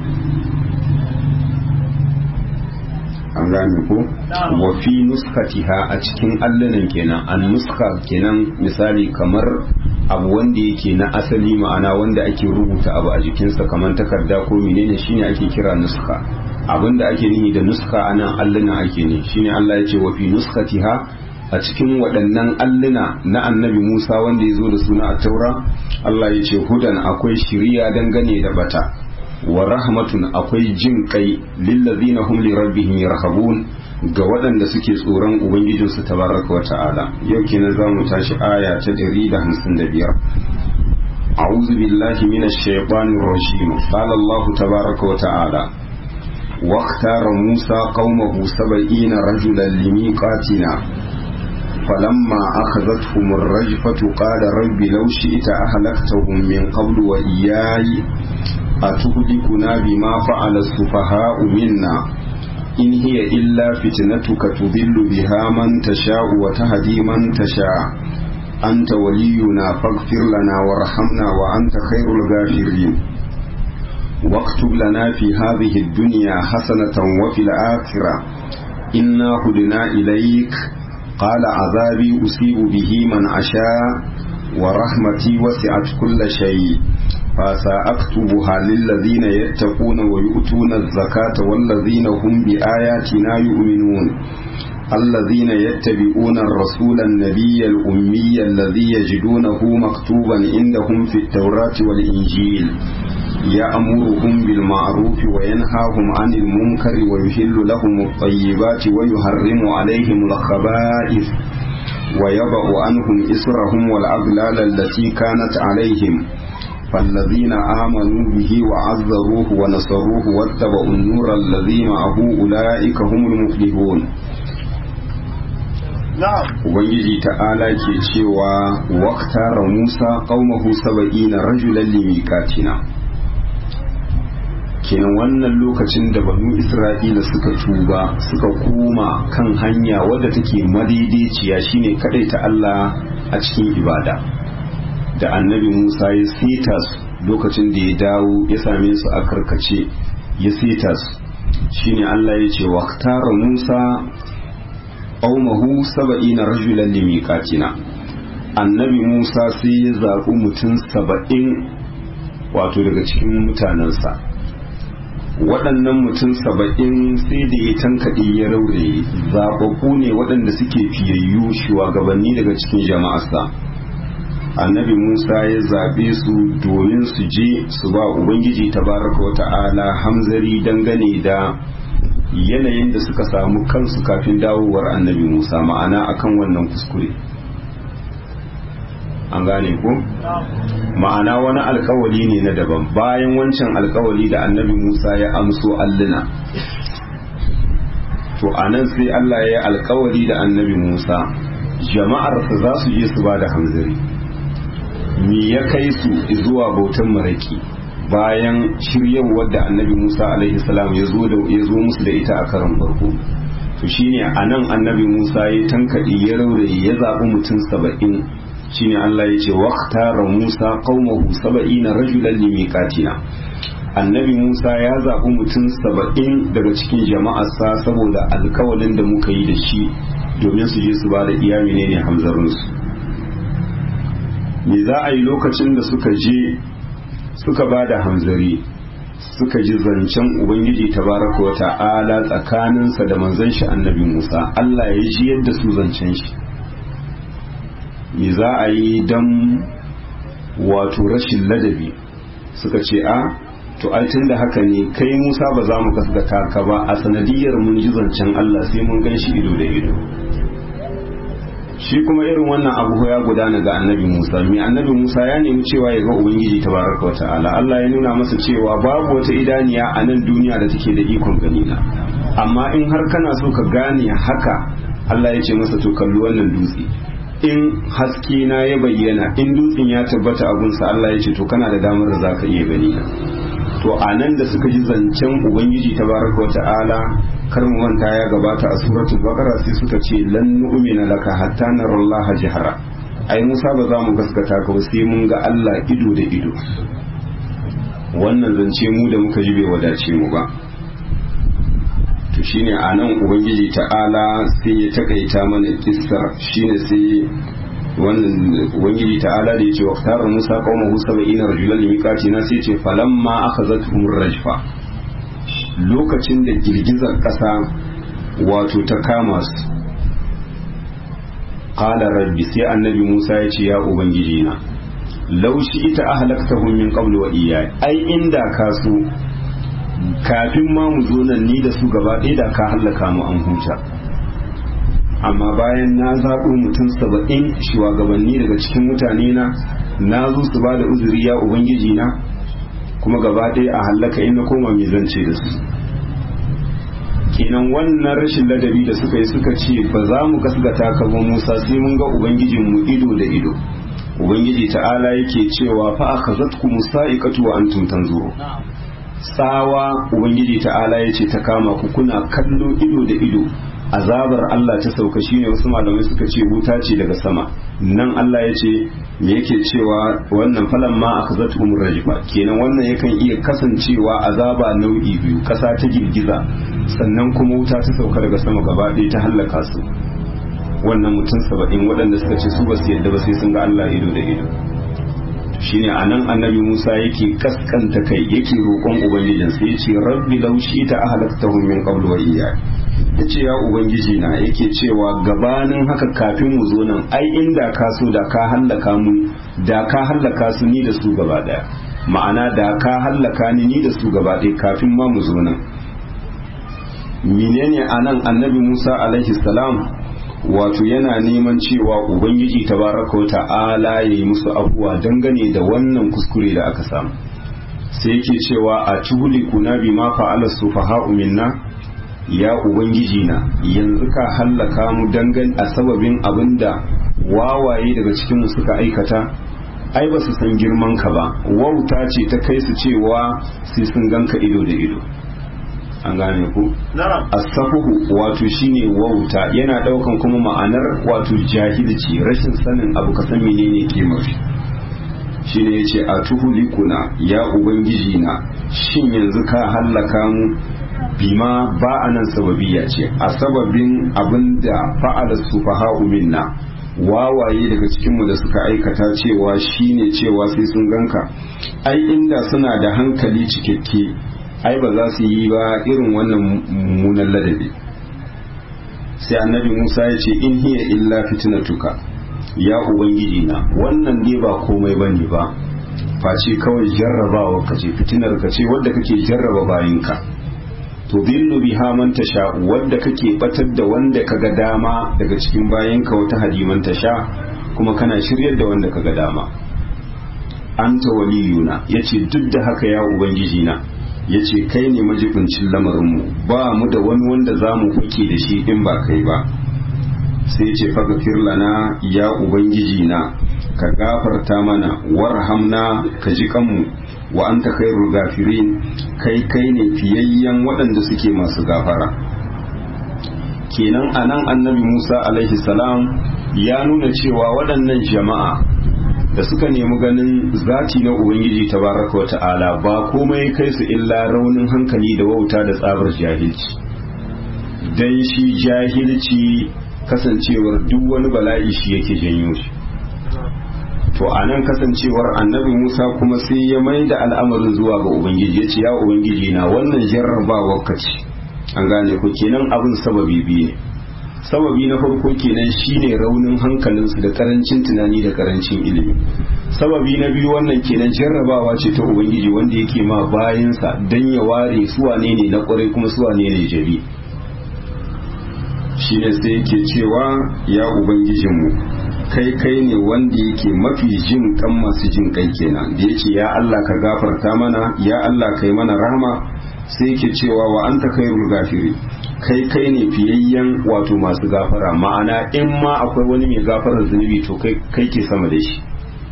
an gane ko wa fi nuskatiha, a cikin allunan kenan an nuska kenan misali kamar abu wanda yake na asali, ma'ana wanda ake rubuta abu a jikinsa kamar takarda ko menene, shine ake kira nuska. abinda ake nihi da nuska anan alluna ake ne, shine Allah ya ce wa fi nuskatiha, a cikin waɗannan alluna na annabi Musa wanda ya zo da suna a taura, Allah ya ce hudan akwai shiriya dangane da bata, wa rahmatun akwai jin kai lillazina hum li rabbihim yarhabun, ga waɗanda suke tsoron ubangijinsu tabaraka wa ta'ala. yau kenan zamu tashi aya ta ɗari da hamsin da biyar. a'udhu billahi minash shaitanir rajim. qala Allah tabaraka wa ta'ala واختار موسى قومه سبعين رجلا لميقاتنا فلما أخذتهم الرجفة قال رب لو شئت أهلكتهم من قبل وإياي أتهلكنا بما فعل السفهاء منا إن هي إلا فتنتك تضل بها من تشاء وتهدي من تشاء أنت ولينا فاغفر لنا وارحمنا وأنت خير الغافرين واكتب لنا في هذه الدنيا حسنة وفي الآخرة إنا هدنا إليك qala azabi usibu bihi man asha wa rahmati wasi'at kulla shay فسأكتبها للذين يتقون ويؤتون الزكاة والذين هم بآياتنا يؤمنون الذين يتبعون الرسول النبي الأمي الذي يجدونه مكتوبا عندهم في التوراة والإنجيل يأمرهم بالمعروف وينهاهم عن المنكر ويحل لهم الطيبات ويحرم عليهم الخبائث ويضع عنهم إسرهم والأغلال التي كانت عليهم فالذين آمنوا به وعزروه ونصروه واتبعوا النور الذي معه أولئك هم المفلحون. Ubangiji ta'ala ke cewa waktara Musa qaumahu saba'ina rajulan limiqatina. Kenan wannan lokacin da banu Isra'ila suka tuba suka koma kan hanya wadda take madaidaiciya shine kadaita Allah a cikin ibada. Da annabi Musa ya seta su lokacin da ya dawo ya same su a karkace ya seta su shine Allah ya ce waqtara Musa qaumahu saba'ina rajulan limiqatina. Annabi Musa sai ya zaɓi mutum saba'in wato daga cikin mutanensa. Waɗannan mutum saba'in sai da ya tankaɗe ya rauraye zaɓaɓɓu ne waɗanda suke fiyayyu shugabanni daga cikin jama'arsa. Annabi Musa ya zaɓe su domin su je su ba Ubangiji tabaraka wa ta'ala hamzari dangane da yanayin da suka samu kansu kafin dawowar annabi Musa, ma'ana akan wannan kuskure. An gane ko? Ma'ana wani alkawali ne na daban bayan wancan alkawali da annabi Musa ya amso alluna. To anan sai Allah ya yi alkawali da annabi Musa, jama'arsa za su je su ba da hamzari. Me ya kai su zuwa bautan maraki bayan shiryarwar da annabi Musa alaihi salam ya zo da ya zo musu da ita a karan farko. To shine anan annabi Musa ya tankadi ya rauraye ya zabi mutum saba'in. Shine Allah ya ce waqtara Musa qaumahu saba'ina rajulan limiqatina. Annabi Musa ya zabi mutum saba'in daga cikin jama'arsa saboda alkawalin da muka yi da shi domin su je su ba da iya menene hamzarinsu. Me za a yi lokacin da suka je suka ba da hamzari suka ji zancen Ubangiji tabaraka wa ta'ala tsakaninsa da manzon shi annabi Musa, Allah ya ji yadda su zancen shi. Me za a yi don wato rashin ladabi suka ce a to ai tun da haka ne kai Musa ba za mu gaskata ka ba a sanadiyar mun ji zancen Allah sai mun gan shi ido da ido. Shi kuma irin wannan abu ya gudana ga annabi Musa. mai annabi Musa ya nemi cewa ya ga Ubangiji tabaraka wa ta'ala. Allah ya nuna masa cewa babu wata idaniya a nan duniya da take da ikon gani na, amma in har kana so ka gane haka, Allah ya ce masa to kalli wannan dutse. In haske na ya bayyana, in dutsen ya tabbata abunsa, Allah ya ce to kana da damar da zaka iya gani na. To a nan da suka ji zancen Ubangiji tabaraka wa ta'ala, kar mu manta ya gabata a suratul baqara sai suka ce lan nu'mina laka hatta narallaha jahara. Ai Musa ba za mu gaskata ka ba sai mun ga Allah ido da ido. Wannan zance mu da muka ji bai wadace mu ba. To shine anan Ubangiji ta'ala sai ya takaita mana kissar, shine sai wannan Ubangiji ta'ala da yace waqtara Musa qaumahu sab'ina rajulan limiqatina sai ce falamma akhazatuhum rajfa. Lokacin da girgizar ƙasa wato ta kama su, qala rabbi, sai annabi Musa ya ce ya ubangiji na law ita ahlaktahum min qablu wa iyaya, ai inda ka so kafin ma mu zo nan ni da su gaba ɗaya da ka hallaka mu an huta. Amma bayan na zaɓo mutum saba'in shugabanni daga cikin mutane na na zo su ba da uzuri ya ubangiji na, kuma gaba ɗaya a hallaka in na koma mai zance da su. Kenan wannan rashin ladabi da suka yi suka ce ba za mu gasgata ka ba Musa sai mun ga ubangijinmu ido da ido. Ubangiji ta'ala yake cewa fa akhazatkum sa'iqatu wa antum tanzuru. Tsawa Ubangiji ta'ala yace ta kama ku kuna kallo ido da ido. Azabar Allah ta sauka, shine wasu malamai suka ce wuta ce daga sama. Nan Allah ya ce me yake cewa wannan falan ma akhazatuhum rajfa, kenan wannan yakan iya kasancewa azaba nau'i biyu, kasa ta girgiza sannan kuma wuta ta sauka daga sama gaba ɗaya ta hallaka su. wannan mutum saba'in waɗanda suka ce su ba su yadda ba sai sun ga Allah ido da ido. Shine anan annabi Musa yake kaskanta kai yake roƙon ubangijin sai yace rabbi law shi'ta ahlaktahum min qablu wa iyya, yace ya ubangiji na yake cewa gabanin haka kafin mu zo nan ai inda ka so da ka hallaka mu da ka hallaka su ni da su gaba daya, ma'ana da ka hallaka ni ni da su gaba daya kafin ma mu zo nan. Menene anan annabi Musa alaihi salam wato yana neman cewa ubangiji tabaraka wa ta'ala yayi musu abuwa dangane da wannan kuskure da aka samu. Sai yake cewa a tuhlikuna bima fa'ala sufaha'u minna, ya ubangiji na yanzu ka hallaka mu dangan a sababin abinda wawaye daga cikin mu suka aikata. Ai ba su san girman ka ba, wauta ce ta kai su cewa sai sun ganka ido da ido. An gane ku? As-safuhu wato shine wauta, yana daukan kuma ma'anar wato jahilci, rashin sanin abu ka san menene kimar shi. Shine yace atuhulikuna ya ubangiji na shin yanzu ka hallaka mu bima ba anan sababiyya ce a sababin abinda fa'ala sufaha'u minna, wawaye daga cikin mu da suka aikata cewa shine cewa sai sun ganka. Ai inda suna da hankali cikakke ai ba za su yi ba irin wannan mummunan ladabi. Sai annabi Musa ya ce in hiya illa fitnatuka ya ubangiji na wannan dai ba komai bane ba face kawai jarrabawa ka ce, fitinar ka ce wadda kake jarraba bayinka. To billu biha man tasha, wadda kake batar da wanda kaga dama daga cikin bayinka, wata hadiman tasha kuma kana shiryar da wanda kaga dama. Anta waliyuna, yace duk da haka ya ubangiji na, ya ce kai ne majibincin lamarinmu, ba mu da wani wanda za mu fake da shi in ba kai ba. Sai ce faghfir lana ya ubangiji na, ka gafarta mana, warhamna ka ji kanmu, wa anta khairul gafirin, kai kai ne fiyayyen waɗanda suke masu gafara. Kenan anan annabi Musa alaihi salam ya nuna cewa waɗannan jama'a da suka nemi ganin zati na ubangiji tabaraka wata'ala ba komai kai su illa raunin hankali da wauta da tsabar jahilci. Dan shi jahilci kasancewar duk wani bala'i shi yake janyo shi. To anan kasancewar annabi Musa kuma sai ya mai da al'amarin zuwa ga ubangiji, ya ce ya ubangiji na wannan jarrabawar ka ce. An gane ku, kenan abin sababi biyu ne. Sababi na farko kenan shine raunin hankalinsu da karancin tunani da karancin ilimi. Sababi na biyu wannan kenan jarrabawa ce ta ubangiji wanda yake ma bayansa dan ya ware su wane ne na kwarai kuma su wane ne jabi. Shine sai yake cewa ya ubangijinmu kai kai ne wanda yake mafi jin kan masu jin kai kenan, da yace ya Allah ka gafarta mana, ya Allah kai mana rahama. Sai yake cewa wa anta khairul gafiri, kai kai ne fiyayyen wato masu gafara, ma'ana in ma akwai wani mai gafarar zunubi to kai kai ke sama da shi.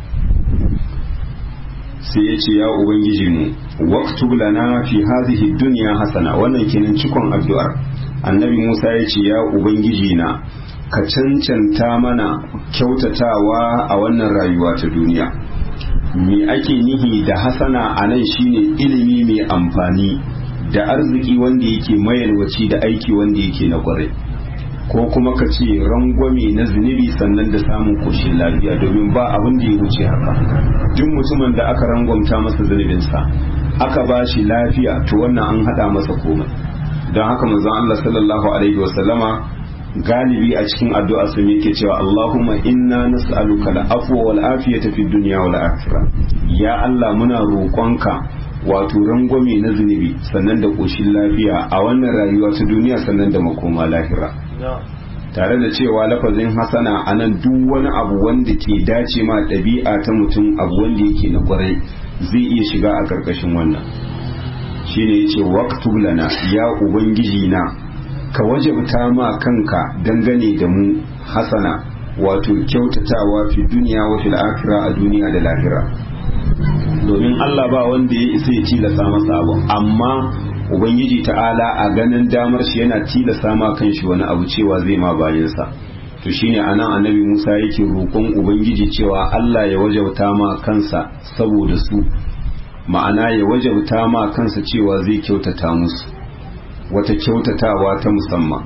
Sai ya ce ya ubangiji mu waqtub lana fi hadhihi dunya hasana, wannan kenan cikon addu'ar annabi Musa ya ce ya ubangiji na ka cancanta mana kyautatawa a wannan rayuwa ta duniya. Me ake nihi da hasana anan shine ilimi mai amfani da arziki wanda yake mayarwaci da aiki wanda yake na kwarai, ko kuma ka ce rangwame na zunubi sannan da samun koshin lafiya, domin ba abin da ya wuce haka. Duk mutumin da aka rangwamta masa zunubinsa aka ba shi lafiya to wannan an hada masa komai. Don haka manzon Allah sallallahu alaihi wasallama galibi a cikin addu'a sun yake cewa Allahumma inna nas'aluka al-afwa wal afiyata fid dunya wal akhirah, ya Allah muna roƙonka wato rangwame na zunubi sannan da koshin lafiya a wannan rayuwa ta duniya sannan da makoma lahira. Tare da cewa lafazin hasana anan duk wani abu wanda ke dace ma ɗabi'a ta mutum, abu wanda yake na kwarai zai iya shiga a ƙarƙashin wannan. Shine yace waqtub lana ya ubangiji na ka wajabta ma kanka dangane da mu hasana, wato kyautatawa fi duniya wa fil akhirah, a duniya da lahira. Domin Allah ba wanda ya isa ya tilasa masa abu, amma ubangiji ta'ala a ganin damar shi yana tilasa ma kanshi wani abu cewa zai ma bayansa. To shine anan annabi Musa yake roƙon ubangiji cewa Allah ya wajabta ma kansa saboda su, ma'ana ya wajabta ma kansa cewa zai kyautata musu wata kyautatawa ta musamman.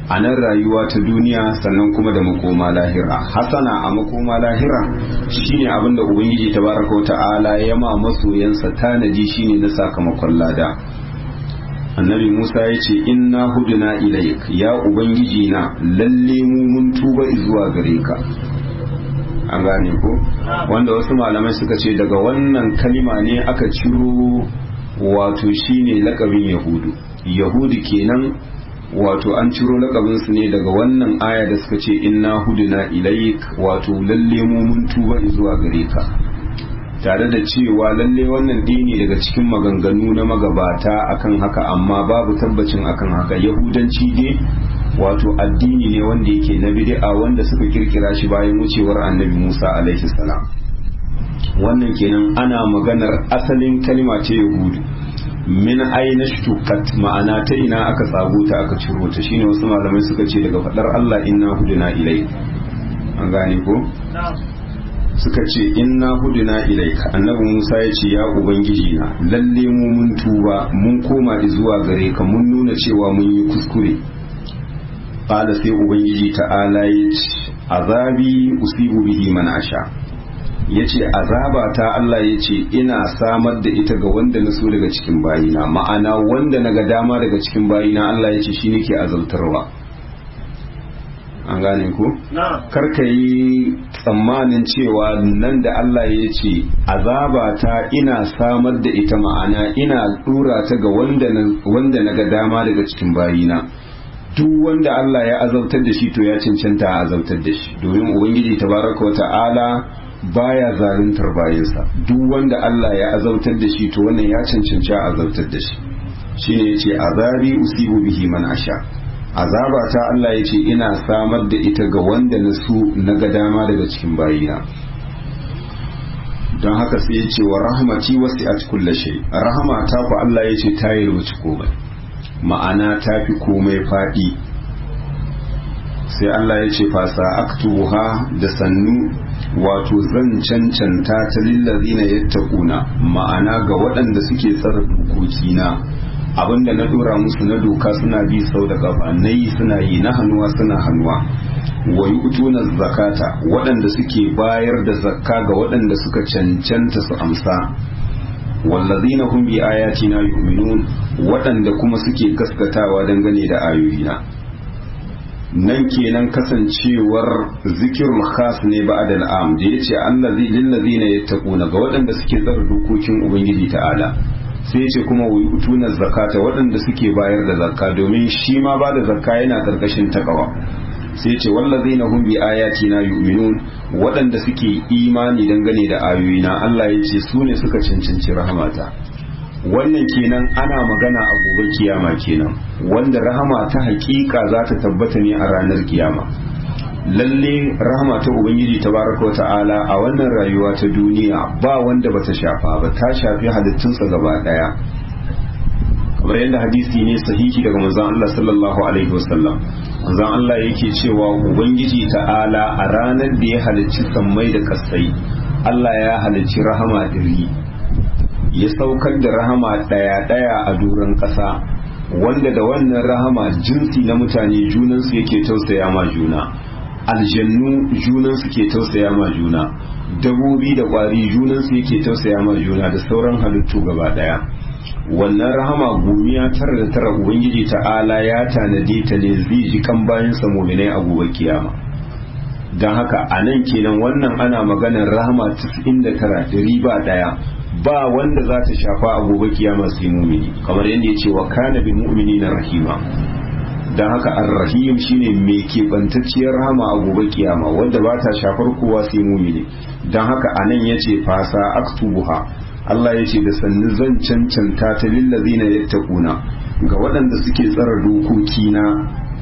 a nan rayuwa ta duniya sannan kuma da makoma lahira. Hasana a makoma lahira shine abinda ubangiji tabaraka wa ta'ala ya ma masoyansa tanadi shine na sakamakon lada. Annabi Musa ya ce inna huduna ilaik ya ubangiji na lalle mu mun tuba zuwa gare ka. An gane ko wanda wasu malamai suka ce daga wannan kalima ne aka ciro wato shine lakabin yahudu yahudu kenan wato an ciro lakabinsu ne daga wannan aya da suka ce inna huduna ilaik wato lalle mu mun tuba zuwa gare ka, tare da cewa lalle wannan dini daga cikin maganganu na magabata akan haka, amma babu tabbacin akan haka. Yahudanci dai wato addini ne wanda yake na bid'a wanda suka kirkira shi bayan wucewar annabi Musa alaihi salam. Wannan kenan ana maganar asalin kalma ce yahudu min aina shtukat, ma'ana ta ina aka tsago ta aka ciro ta, shine wasu malamai suka ce daga fadar Allah inna huduna ilai. An gane ko suka ce inna huduna ilaika, annabi Musa ya ce ya ubangiji na lalle mu mun tuba mun koma zuwa gare ka mun nuna cewa mun yi kuskure. Qala sai ubangiji ta'ala ya ce azabi usibu bihi man asha, yace azaba ta Allah yace ina samar da ita ga wanda na so daga cikin bayina, ma'ana wanda naga dama daga cikin bayina Allah yace shi nake azaltarwa. An gane ku? Karka yi tsammanin cewa nan da Allah ya ce azaba ta ina samar da ita, ma'ana ina dura ta ga wanda na ga dama daga cikin bayina. Duk wanda Allah ya azabtar da shi to ya cancanta a azabtar da shi, domin ubangiji tabaraka wa ta'ala baya zaluntar bayinsa. Duk wanda Allah ya azabtar da shi to wannan ya cancanci a azabtar da shi. Shine yace azabi usibu bihi man asha, azaba ta Allah ya ce ina samar da ita ga wanda na su na ga dama daga cikin bayina. Don haka sai ya ce wa rahmati wasi'at kulli shay, rahama ta ku Allah ya ce ta yi rubuci komai, ma'ana ta fi komai faɗi. Sai Allah ya ce fasa aktubuha da sannu wato zan cancanta ta lillazina yattaquna, ma'ana ga waɗanda suke tsara dokokina, abinda na dora musu na doka suna bi sau da kafa, na yi suna yi, na hannuwa suna hannuwa. Wa yu'tuna zakata, waɗanda suke bayar da zakka ga waɗanda suka cancanta su amsa. Wallazina hum bi ayatina yu'minun, waɗanda kuma suke gaskatawa dangane da ayoyina. Nan kenan kasancewar zikirul khas ne ba'da al'am da yace allazi lillazina yattaquna, ga waɗanda suke tsara dokokin ubangiji ta'ala. Sai ce kuma wa yutuna zakata, waɗanda suke bayar da zakka, domin shi ma ba da zakka yana karkashin takawa. Sai ce wallazina hum bi ayatina yu'minun, waɗanda suke imani dangane da ayoyina, Allah ya ce su ne suka cancanci rahamata. Wannan kenan ana magana a gobe kiyama kenan, wanda rahama ta hakika za ta tabbata ne a ranar kiyama. Lalle rahama ta ubangiji tabaraka wa ta'ala a wannan rayuwa ta duniya ba wanda bata shafa ba, ta shafi halittunsa gaba daya, kamar yadda hadisi ne sahihi daga manzon Allah sallallahu alaihi wasallam. Manzon Allah yake cewa ubangiji ta'ala a ranar da ya halicci sammai da kasai, Allah ya halicci rahama diri, ya saukar da rahama daya daya a doron kasa, wanda da wannan rahama jinsi na mutane junansu yake tausaya ma juna, aljannu junansu ke tausaya ma juna, dabobi da kwari junansu yake tausaya ma juna, da sauran halittu gaba daya. Wannan rahama gumiya tara da tara ubangiji ta'ala ya tanade ta ne zai ji kan bayan sa mu'minai a gobe kiyama. Dan haka a nan kenan wannan ana maganar rahama tis'in da tara da riba daya, ba wanda za ta shafa a gobe kiyama sai mu'mini, kamar yadda ya ce wa kana bil mu'minina rahima. Dan haka ar-rahim shine mai kebantacciyar rahama a gobe kiyama wanda ba ta shafar kowa sai mu'mini. Dan haka anan yace fasa aktubuha, Allah ya ce da sannu zan cancanta ta lillazina yattaquna, ga waɗanda suke tsara dokoki na.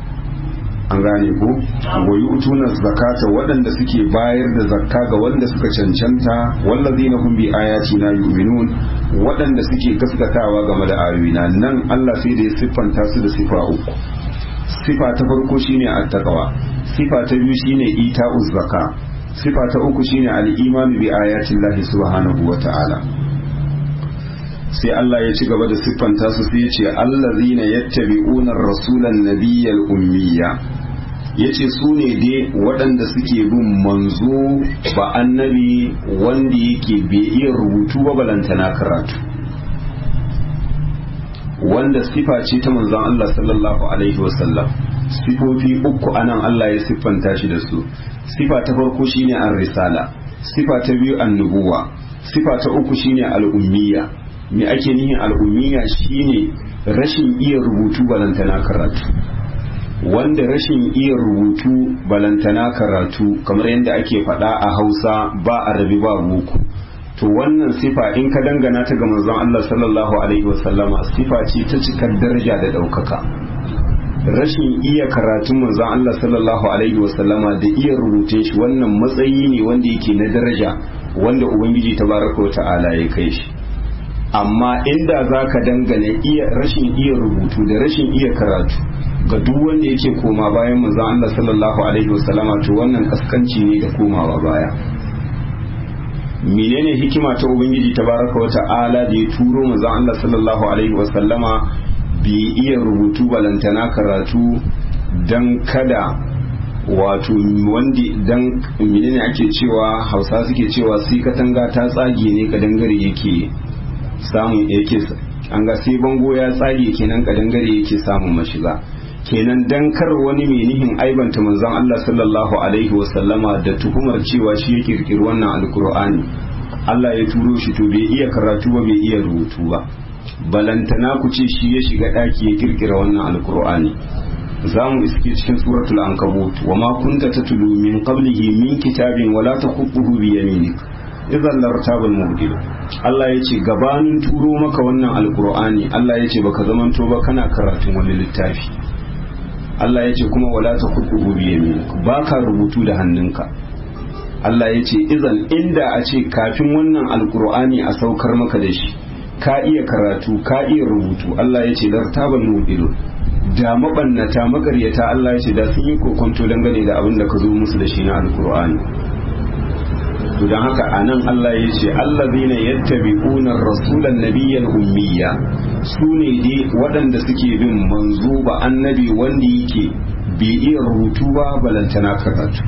An gane ko wa yu'tuna zakata, waɗanda suke bayar da zakka ga wanda suka cancanta. Wallazina hum bi ayatina yu'minun, waɗanda suke gaskatawa game da ayoyina. Nan Allah sai da ya siffanta su da sifa uku. Sifa ta farko shine at-taqwa, sifa ta biyu shine ita'uz zakka, sifa ta uku shine al-imanu bi ayatillahi subhanahu wa ta'ala. sai Allah ya ci gaba da siffanta su sai ya ce allazina yattabi'una ar-rasulan nabiyyal ummiya yace su ne dai waɗanda suke bin manzo ba annabi wanda yake bai iya rubutu ba balantana karatu, wanda sifa ce ta manzon Allah sallallahu alaihi wasallam. Sifofi uku anan Allah ya siffanta shi da su. Sifa ta farko shine ar-risala, sifa ta biyu an-nubuwa, sifa ta uku shine al-ummiyya. Me ake nihin al-ummiyya shine rashin iya rubutu balantana karatu, wanda rashin iya rubutu balantana karatu kamar yadda ake faɗa a Hausa ba arabi ba boko. To wannan sifa in ka dangana ta ga manzon Allah sallallahu alaihi wasallama sifa ce ta cikar daraja da ɗaukaka. Rashin iya karatun manzon Allah sallallahu alaihi wasallama da iya rubutun shi wannan matsayi ne wanda yake na daraja wanda ubangiji tabaraka wa ta'ala ya kai shi. Amma inda zaka dangane iya rashin iya rubutu da rashin iya karatu ga duk wanda yake koma bayan manzon Allah sallallahu alaihi wasallama to wannan kaskanci ne da komawa baya. Menene hikima ta ubangiji tabaraka wa ta'ala da ya turo manzon Allah sallallahu alaihi wasallama bi iya rubutu balantana karatu dan kada wato wanda dan menene ake cewa Hausa suke cewa sai katanga ta tsage ne kadangare yake samun yake an ga sai bango ya tsage kenan kadangare yake samun mashiga, kenan dan kar wani mai nihin aibanta manzon Allah sallallahu alaihi wasallama da tuhumar cewa shi ya kirkiri wannan alkur'ani, Allah ya turo shi to bai iya karatu ba bai iya rubutu ba, balantana ku ce shi ya shiga daki ya kirkira wannan alkur'ani. za mu iske cikin suratul ankabut wa ma kunta tatlu min qablihi min kitabin wala takhutuhu bi yaminik idan lartabul mubdil. Allah yace gabanin turo maka wannan alqur'ani Allah yace baka zamanto ba kana karatun wani littafi. Allah yace kuma wala takhutuhu bi yaminik baka rubutu da hannunka. Allah yace idan inda a ce kafin wannan alqur'ani a saukar maka da shi ka iya karatu ka iya rubutu Allah yace lartabul mubdil. Da mabannata magaryata Allah ya ce da sun yi kokonto dangane da abin da ka zo musu da shi na alkur'ani. To don haka anan Allah ya ce allazina yattabi'una rasulan nabiyyal ummiya, su ne dai waɗanda suke bin manzo ba annabi wanda yake bai iya rubutu ba balantana karatu.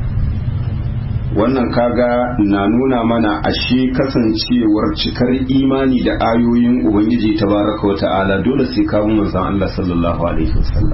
Wannan kaga na nuna mana ashe kasancewar cikar imani da ayoyin ubangiji tabaraka wa ta'ala dole sai kawo manzon Allah sallallahu alaihi wasallam.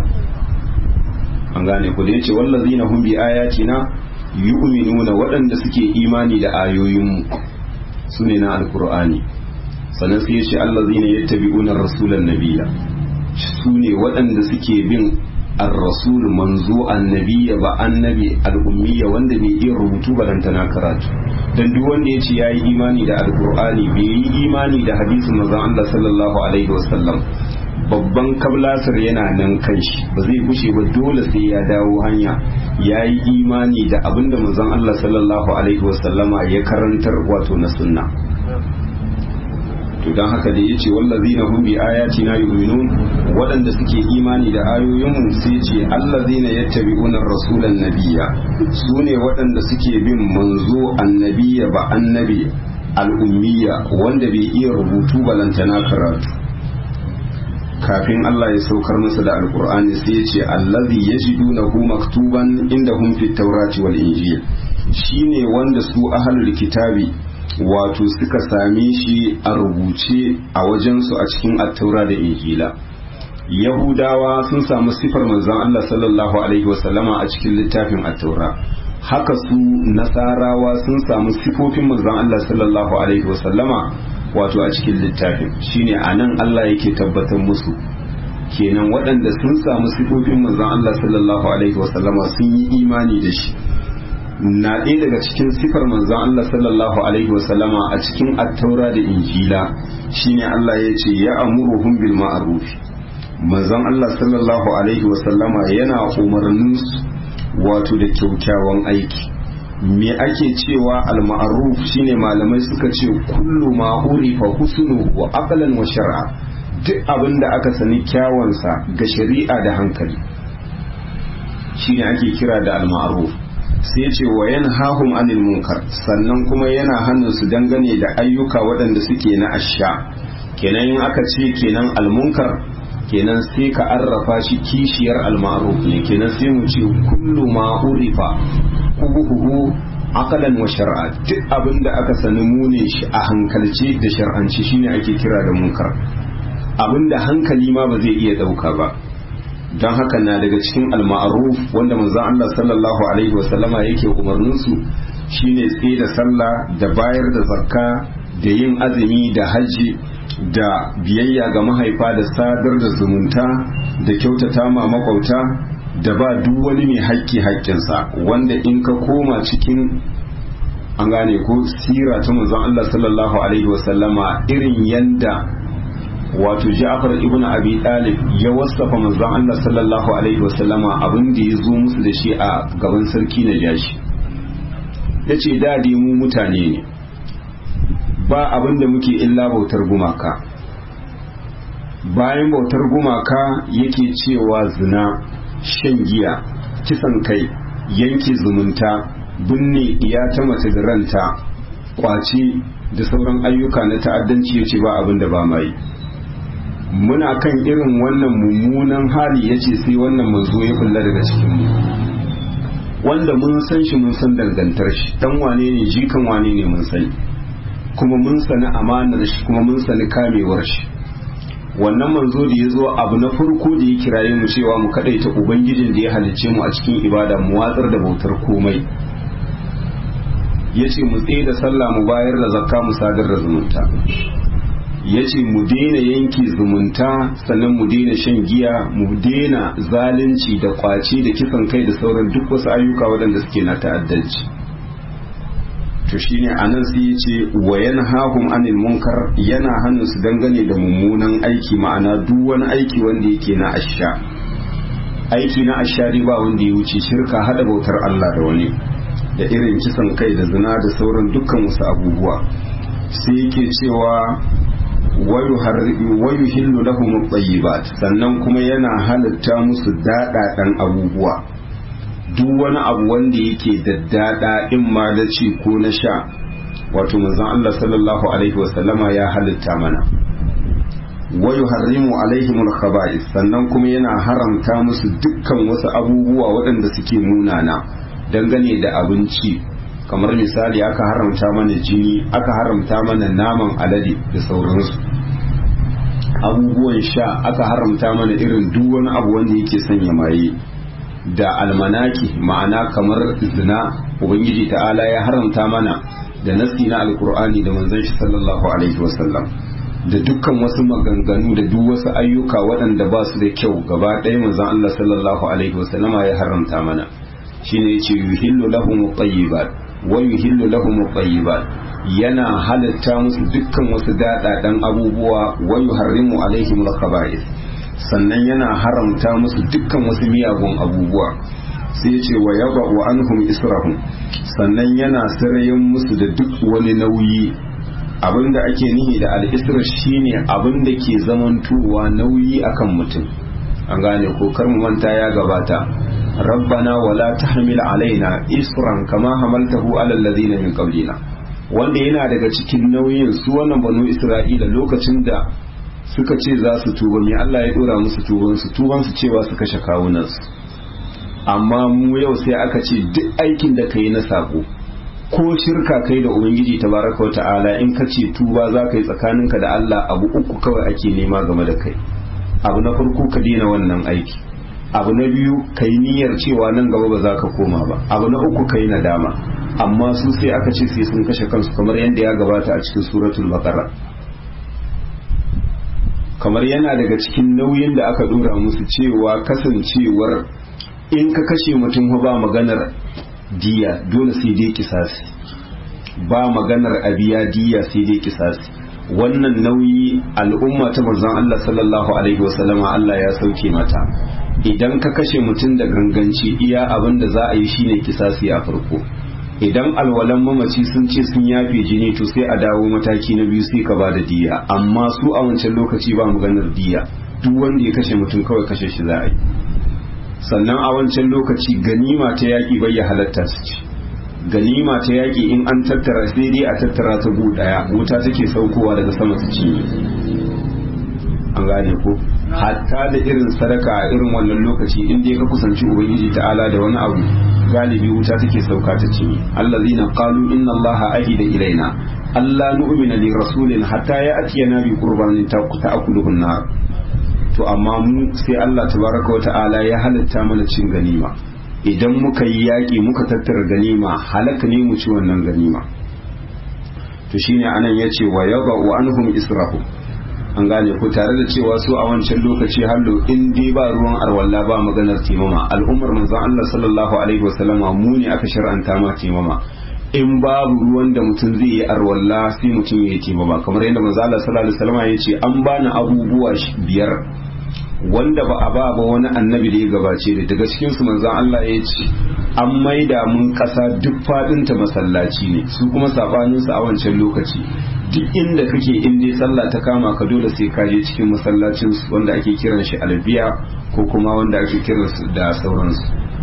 An gane ku da yace wallazina hum bi ayatina yu'minuna, waɗanda suke imani da ayoyin sune na alqur'ani. Sannan sai yace allazina yattabi'una rasulan nabiyya, sune waɗanda suke bin ar-rasul manzo annabiya ba annabi al-ummiya wanda bai iya rubutu ba dan tana karatu. Dan duk wanda yace yayi imani da alqur'ani bai yi imani da hadisin manzon Allah sallallahu alaihi wasallam, babban kablasar yana nan kai shi ba zai kushe ba, dole sai ya dawo hanya yayi imani da abinda manzon Allah sallallahu alaihi wasallama ya karantar wato na sunna. To dan haka da yace wallazina hum bi ayatina yu'minun, waɗanda suke imani da ayoyinmu sai ce allazina yattabi'una rasulan nabiyya, sune waɗanda suke bin manzo annabiya ba annabi al-ummiya wanda bai iya rubutu balantana karatu. Kafin Allah ya saukar masa da alqur'ani sai yace allazi yajidunahu maktuban indahum fit tawrati wal injil, shine wanda su ahlul kitabi wato suka same shi a rubuce a wajensu a cikin attaura da injila. Yahudawa sun samu sifar manzon Allah sallallahu alaihi wasallama a cikin littafin attaura, haka su nasarawa sun samu sifofin manzon Allah sallallahu alaihi wasallama wato a cikin littafin. Shine anan Allah yake tabbatar musu kenan waɗanda sun samu sifofin manzon Allah sallallahu alaihi wasallama sun yi imani da shi. Na ɗaya daga cikin sifar manzon Allah sallallahu alaihi wasallama a cikin attaura da injila shine Allah ya ce ya amuruhum bil ma'ruf. Manzon Allah sallallahu alaihi wasallama yana umarnin wato da kyaukyawan aiki. Me ake cewa al ma'ruf shine malamai suka ce kullu ma urifa husnuhu wa aqlan wa shar'a, duk abinda aka sani kyawansa ga shari'a da hankali shine ake kira da al ma'ruf. Sai ya ce wa yanhahum anil munkar, sannan kuma yana hannun su dangane da ayyuka waɗanda suke na asha. kenan in aka ce kenan almunkar kenan sai ka arrafa shi kishiyar almaruf ne, kenan sai mu ce kullu ma urifa kubuhu akalan wa shar'a, duk abin da aka sani mune shi a hankalce da shar'anci shine ake kira da munkar, abin da hankali ma ba zai iya dauka ba. don haka na daga cikin al-ma'ruf wanda manzon Allah sallallahu alaihi wasallama yake umarnin su shine tsaye da sallah da bayar da zakka da yin azumi da haji da biyayya ga mahaifa da sadar da zumunta da kyautata ma makwauta da ba duk wani mai haƙƙi haƙƙinsa, wanda in ka koma cikin an gane ko sira ta manzon Allah sallallahu alaihi wasallama irin yanda wato Ja'far ibn Abi Talib ya wasafa manzon Allah sallallahu alaihi wasallama abin da ya zo musu da shi a gaban sarki Najashi, yace da dai mu mutane ne ba abin da muke illa bautar gumaka, bayan bautar gumaka yake cewa zina, shan giya, kisan kai, yanke zumunta, binne iya ta mace da ranta, kwaci da sauran ayyuka na ta'addanci yace ba abin da ba mai. Muna kan irin wannan mummunan hali yace sai wannan manzo ya kulla daga cikin mu, wanda mun san shi mun san dangantar shi, dan wane ne jikan wane ne mun sani, kuma mun sani amanar shi kuma mun sani kamewar shi. Wannan manzo da ya zo abu na farko da ya kiraye mu cewa mu kadaita ubangijin da ya halicce mu a cikin ibada, mu watsar da bautar komai. Yace mu tsaye da sallah, mu bayar da zakka, mu sadar da zumunta. Yace mu daina yanke zumunta, sannan mu daina shan giya, mu daina zalunci da kwace da kisan kai da sauran duk wasu ayyuka waɗanda suke na ta'addanci. To shine anan sai yace wa yanhahum anil munkar, yana hannun su dangane da mummunan aiki, ma'ana duk wani aiki wanda yake na asha. Aiki na ashari ba wanda ya wuce shirka, hada bautar Allah da wani, da irin kisan kai da zina da sauran dukkan wasu abubuwa. Sai yake cewa wayu hillu lahum at-tayyibat, sannan kuma yana halatta musu daɗaɗan abubuwa, duk wani abu wanda yake daddada in ma da ci ko na sha, wato manzon Allah sallallahu alaihi wasallama ya halitta mana. Wayu harrimu alaihim al-khaba'is, sannan kuma yana haramta musu dukkan wasu abubuwa waɗanda suke munana dangane da abinci, kamar misali aka haramta mana jini, aka haramta mana naman alade da sauransu. Abubuwan sha aka haramta mana irin duk wani abu wanda yake sanya maye, da almanaki ma'ana kamar zina, ubangiji ta'ala ya haramta mana da nasi na alkur'ani da manzon shi sallallahu alaihi wasallam, da dukkan wasu maganganu da duk wasu ayyuka waɗanda ba su da kyau gaba ɗaya manzon Allah sallallahu alaihi wasallama ya haramta mana. Shine yace yuhillu lahum at-tayyibat wa yuhillu lahum at-tayyibat, yana halatta musu dukkan wasu dadadan abubuwa, wa yuharrimu alaihim al-khaba'ith, sannan yana haramta musu dukkan wasu miyagun abubuwa. Sai ya ce wa yaba'u anhum israhum, sannan yana sirayin musu da duk wani nauyi. Abinda ake nihi da al-isra shine abinda ke zamantowa nauyi akan mutum, an gane ko, kar mu manta ya gabata, rabbana wala tahmil alaina isran kama hamaltahu ala alladhina min qablina, wanda yana daga cikin nauyin su wannan banu isra'ila lokacin da suka ce za su tuba, mai Allah ya dora musu tuban su tuban su cewa su kashe kawunan su. Amma mu yau sai aka ce duk aikin da kai na sako ko shirka kai da ubangiji tabaraka wa ta'ala, in ka ce tuba za ka yi tsakaninka da Allah, abu uku kawai ake nema game da kai. Abu na farko ka daina wannan aiki, abu na biyu ka yi niyyar cewa nan gaba ba za ka koma ba, abu na uku ka yi nadama. Amma su sai aka ce sai sun kashe kansu, kamar yadda ya gabata a cikin suratul baqara. Kamar yana daga cikin nauyin da aka dora musu cewa kasancewar in ka kashe mutum ba maganar diya, dole sai dai kisasi, ba maganar abiya diya sai dai kisasi. Wannan nauyi al'umma ta manzon Allah sallallahu alaihi wasallama Allah ya sauke mata. Idan ka kashe mutum da ganganci, iya abin da za a yi shine kisasi a farko. Idan alwalan mamaci sun ce sun yafe jini, to sai a dawo mataki na biyu, sai ka ba da diya. Amma su a wancan lokaci ba maganar diya, duk wanda ya kashe mutum kawai kashe shi za a yi. Sannan a wancan lokaci ganima ta yaƙi bai ya halatta su ci. Ganima ta yaƙi in an tattara sai dai a tattara ta gu ɗaya, wuta take saukowa daga sama su cinye. an gane ko hatta da irin sadaka a irin wannan lokaci in dai ka kusanci ubangiji ta'ala da wani abu galibi wuta take sauka ta cinye allazina qalu inna allaha ahida ilaina alla nu'mina li rasulin hatta ya'tiyana bi qurbanin ta'kuluhu an-nar to amma mu sai Allah tabaraka wa ta'ala ya halatta mana cin ganima idan muka yi yaƙi muka tattara ganima halaka ne mu ci wannan ganima to shine anan yace wa yadau anhum israhu an gane ko tare da cewa su a wancan lokaci hallo in dai ba ruwan arwalla ba maganar timama al'ummar manzon Allah sallallahu alaihi wasallama mu ne aka shar'anta ma timama in babu ruwan da mutum zai yi arwalla sai mutum ya yi timama kamar yadda manzon Allah sallallahu alaihi wasallama yace an bani abubuwa biyar wanda ba a ba ba wani annabi da ya gabace da daga cikin su manzon Allah ya ce an maida mun kasa duk fadin ta masallaci ne su kuma sabanin su a wancan lokaci duk inda kake in dai sallah ta kama ka dole sai ka je cikin masallacin su wanda ake kiran shi albiya ko kuma wanda ake kiran su da sauransu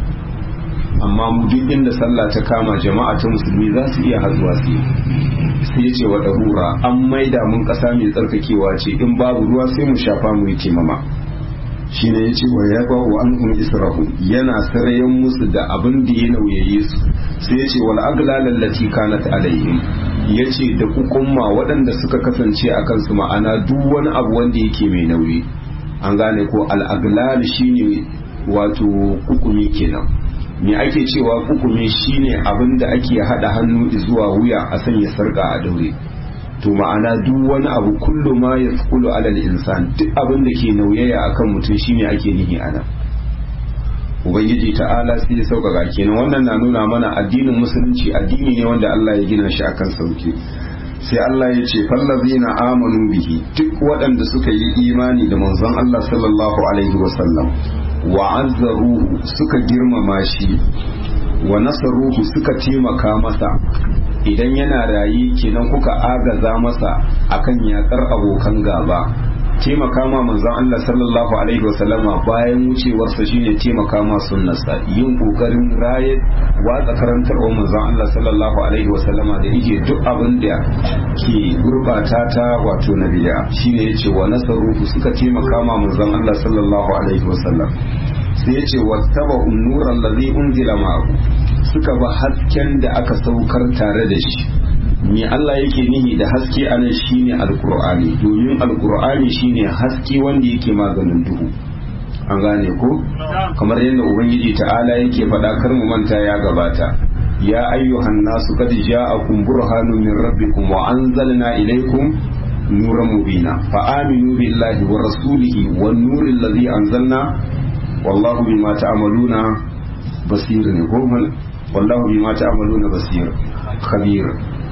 amma mu duk inda sallah ta kama jama'a ta musulmi za su iya hazuwa su sai ce wa ɗarura an maida mun ƙasa mai tsarkakewa ce in babu ruwa sai mu shafa mu yi taimama shi ne ya ce wa ya ba wa an israhu yana sarayen musu da abin da ya nauyaye su sai ya ce wal aglal allati kanat alaihim ya ce da kukumma waɗanda suka kasance a kansu ma'ana duk wani abu wanda yake mai nauyi an gane ko al aglal shine wato kukumi kenan me ake cewa kukumi shine abin da ake hada hannu zuwa wuya a sanya sarka a daure to ma'ana duk wani abu kullu ma yasqulu alal insan duk abin da ke nauyaya akan mutum shine ake nihi ana ubangiji ta'ala sai ya sauƙaƙa kenan wannan na nuna mana addinin musulunci addini ne wanda Allah ya gina shi akan sauki sai Allah ya ce fallazina amanu bihi duk waɗanda suka yi imani da manzon Allah sallallahu alaihi wasallam wa azzaruhu suka girmama shi wa nasaruhu suka taimaka masa idan yana rayi kenan kuka agaza masa akan yakar abokan gaba taimaka ma manzon Allah sallallahu alaihi wasallama bayan wucewarsa shine taimaka ma sunnarsa yin kokarin raye watsa karantarwar manzon Allah sallallahu alaihi wasallama da yake duk abin da ke gurbata ta wato nabiya shine yace wa nasaruhu suka taimaka ma manzon Allah sallallahu alaihi wasallam sai yace wattaba'u nuran ladhi unzila ma'ahu suka ba hasken da aka saukar tare da shi me Allah yake nihi da haske anan shine alqur'ani domin alqur'ani shine haske wanda yake maganin duhu an gane ko kamar yadda ubangiji ta'ala yake faɗa kar mu manta ya gabata ya ayyuhan nasu qad ja'akum burhanun min rabbikum wa anzalna ilaykum nuran mubina fa aminu billahi wa rasulihi wan nuril ladhi anzalna wallahu bima ta'maluna basir ne ko wallahu bima ta'maluna basir khabir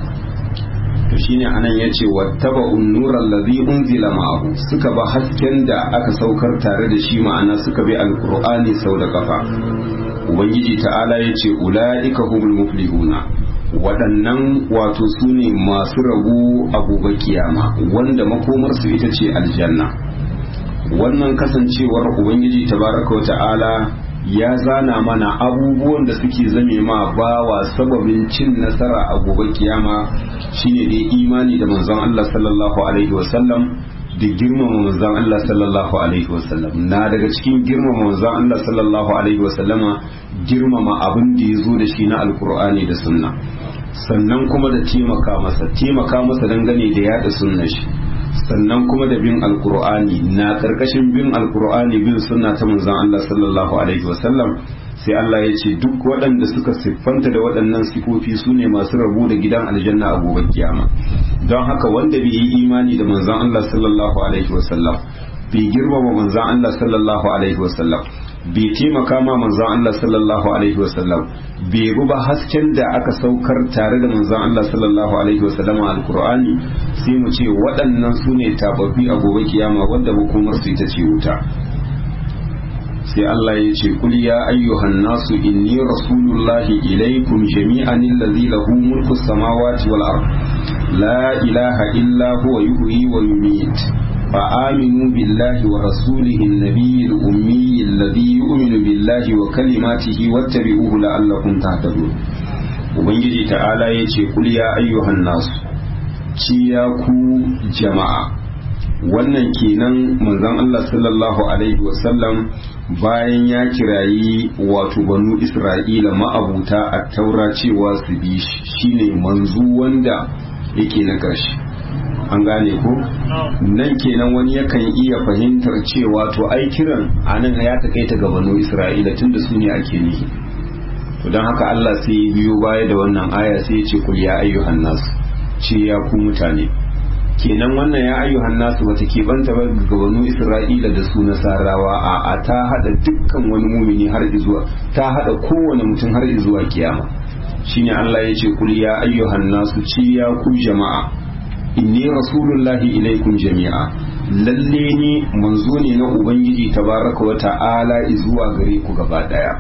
to shine anan yace wattaba'un nural ladhi unzila ma'ahu suka ba hasken da aka saukar tare da shi ma'ana suka bi alqur'ani sau da kafa ubangiji ta'ala yace ulaika humul muflihuna waɗannan wato sune masu rabu a gobe kiyama wanda makomar su ita ce aljanna wannan kasancewar ubangiji tabaraka wa ta'ala ya zana mana abubuwan da suke zame ma bawa sababin cin nasara a gobe kiyama shine dai imani da manzon Allah sallallahu alaihi wasallam da girmama manzon Allah sallallahu alaihi wasallam na daga cikin girmama manzon Allah sallallahu alaihi wasallama girmama abin da ya zo da shi na alkur'ani da sunna sannan kuma da taimaka masa taimaka masa dangane da yada sunna shi sannan kuma da bin alkur'ani na karkashin bin alkur'ani bin sunna ta manzon Allah sallallahu alaihi wasallam sai Allah ya ce duk waɗanda suka siffanta da waɗannan sifofi su ne masu rabu da gidan aljanna a gobe kiyama don haka wanda bai yi imani da manzon Allah sallallahu alaihi wasallam bai girmama manzon Allah sallallahu alaihi wasallam bai taimaka ma manzon Allah sallallahu alaihi wasallam bai ruba hasken da aka saukar tare da manzon Allah sallallahu alaihi wasallam a alkur'ani sai mu ce waɗannan su ne tababbi a gobe kiyama wanda hukumar su ita ce wuta sai Allah ya ce kul ya ayyuhan nasu inni rasulullahi ilaikum jami'an allazi lahu mulku samawati wal ard la ilaha illa huwa yuhyi wa yumiit فآمنوا بالله ورسوله النبي الأمي الذي يؤمن بالله وكلماته واتبعوه لعلكم تهتدون ubangiji ta'ala ya ce kul ya ayyuhan nasu ci ya ku jama'a wannan kenan manzon Allah sallallahu alaihi wasallam bayan ya kirayi wato banu Isra'ila ma'abuta a taura cewa su bi shi shine manzo wanda yake na ƙarshe. An gane ko nan kenan wani yakan iya fahimtar cewa to ai kiran anan ya takaita ga banu Isra'ila tunda su ne ake nihi. To don haka Allah sai ya biyo baya da wannan aya sai ya ce kul ya ayyuhan nas, ce ya ku mutane. Kenan wannan ya ayyuhan nasu bata keɓanta ba ga banu Isra'ila da su nasarawa a a ta hada dukkan wani mumini har izuwa ta hada kowane mutum har izuwa kiyama. Shine Allah ya ce kul ya ayyuhan nasu, ce ya ku jama'a, inni rasulullahi ilaikum jami'a, lalle ni manzo ne na ubangiji tabaraka wa ta'ala zuwa gare ku gaba daya.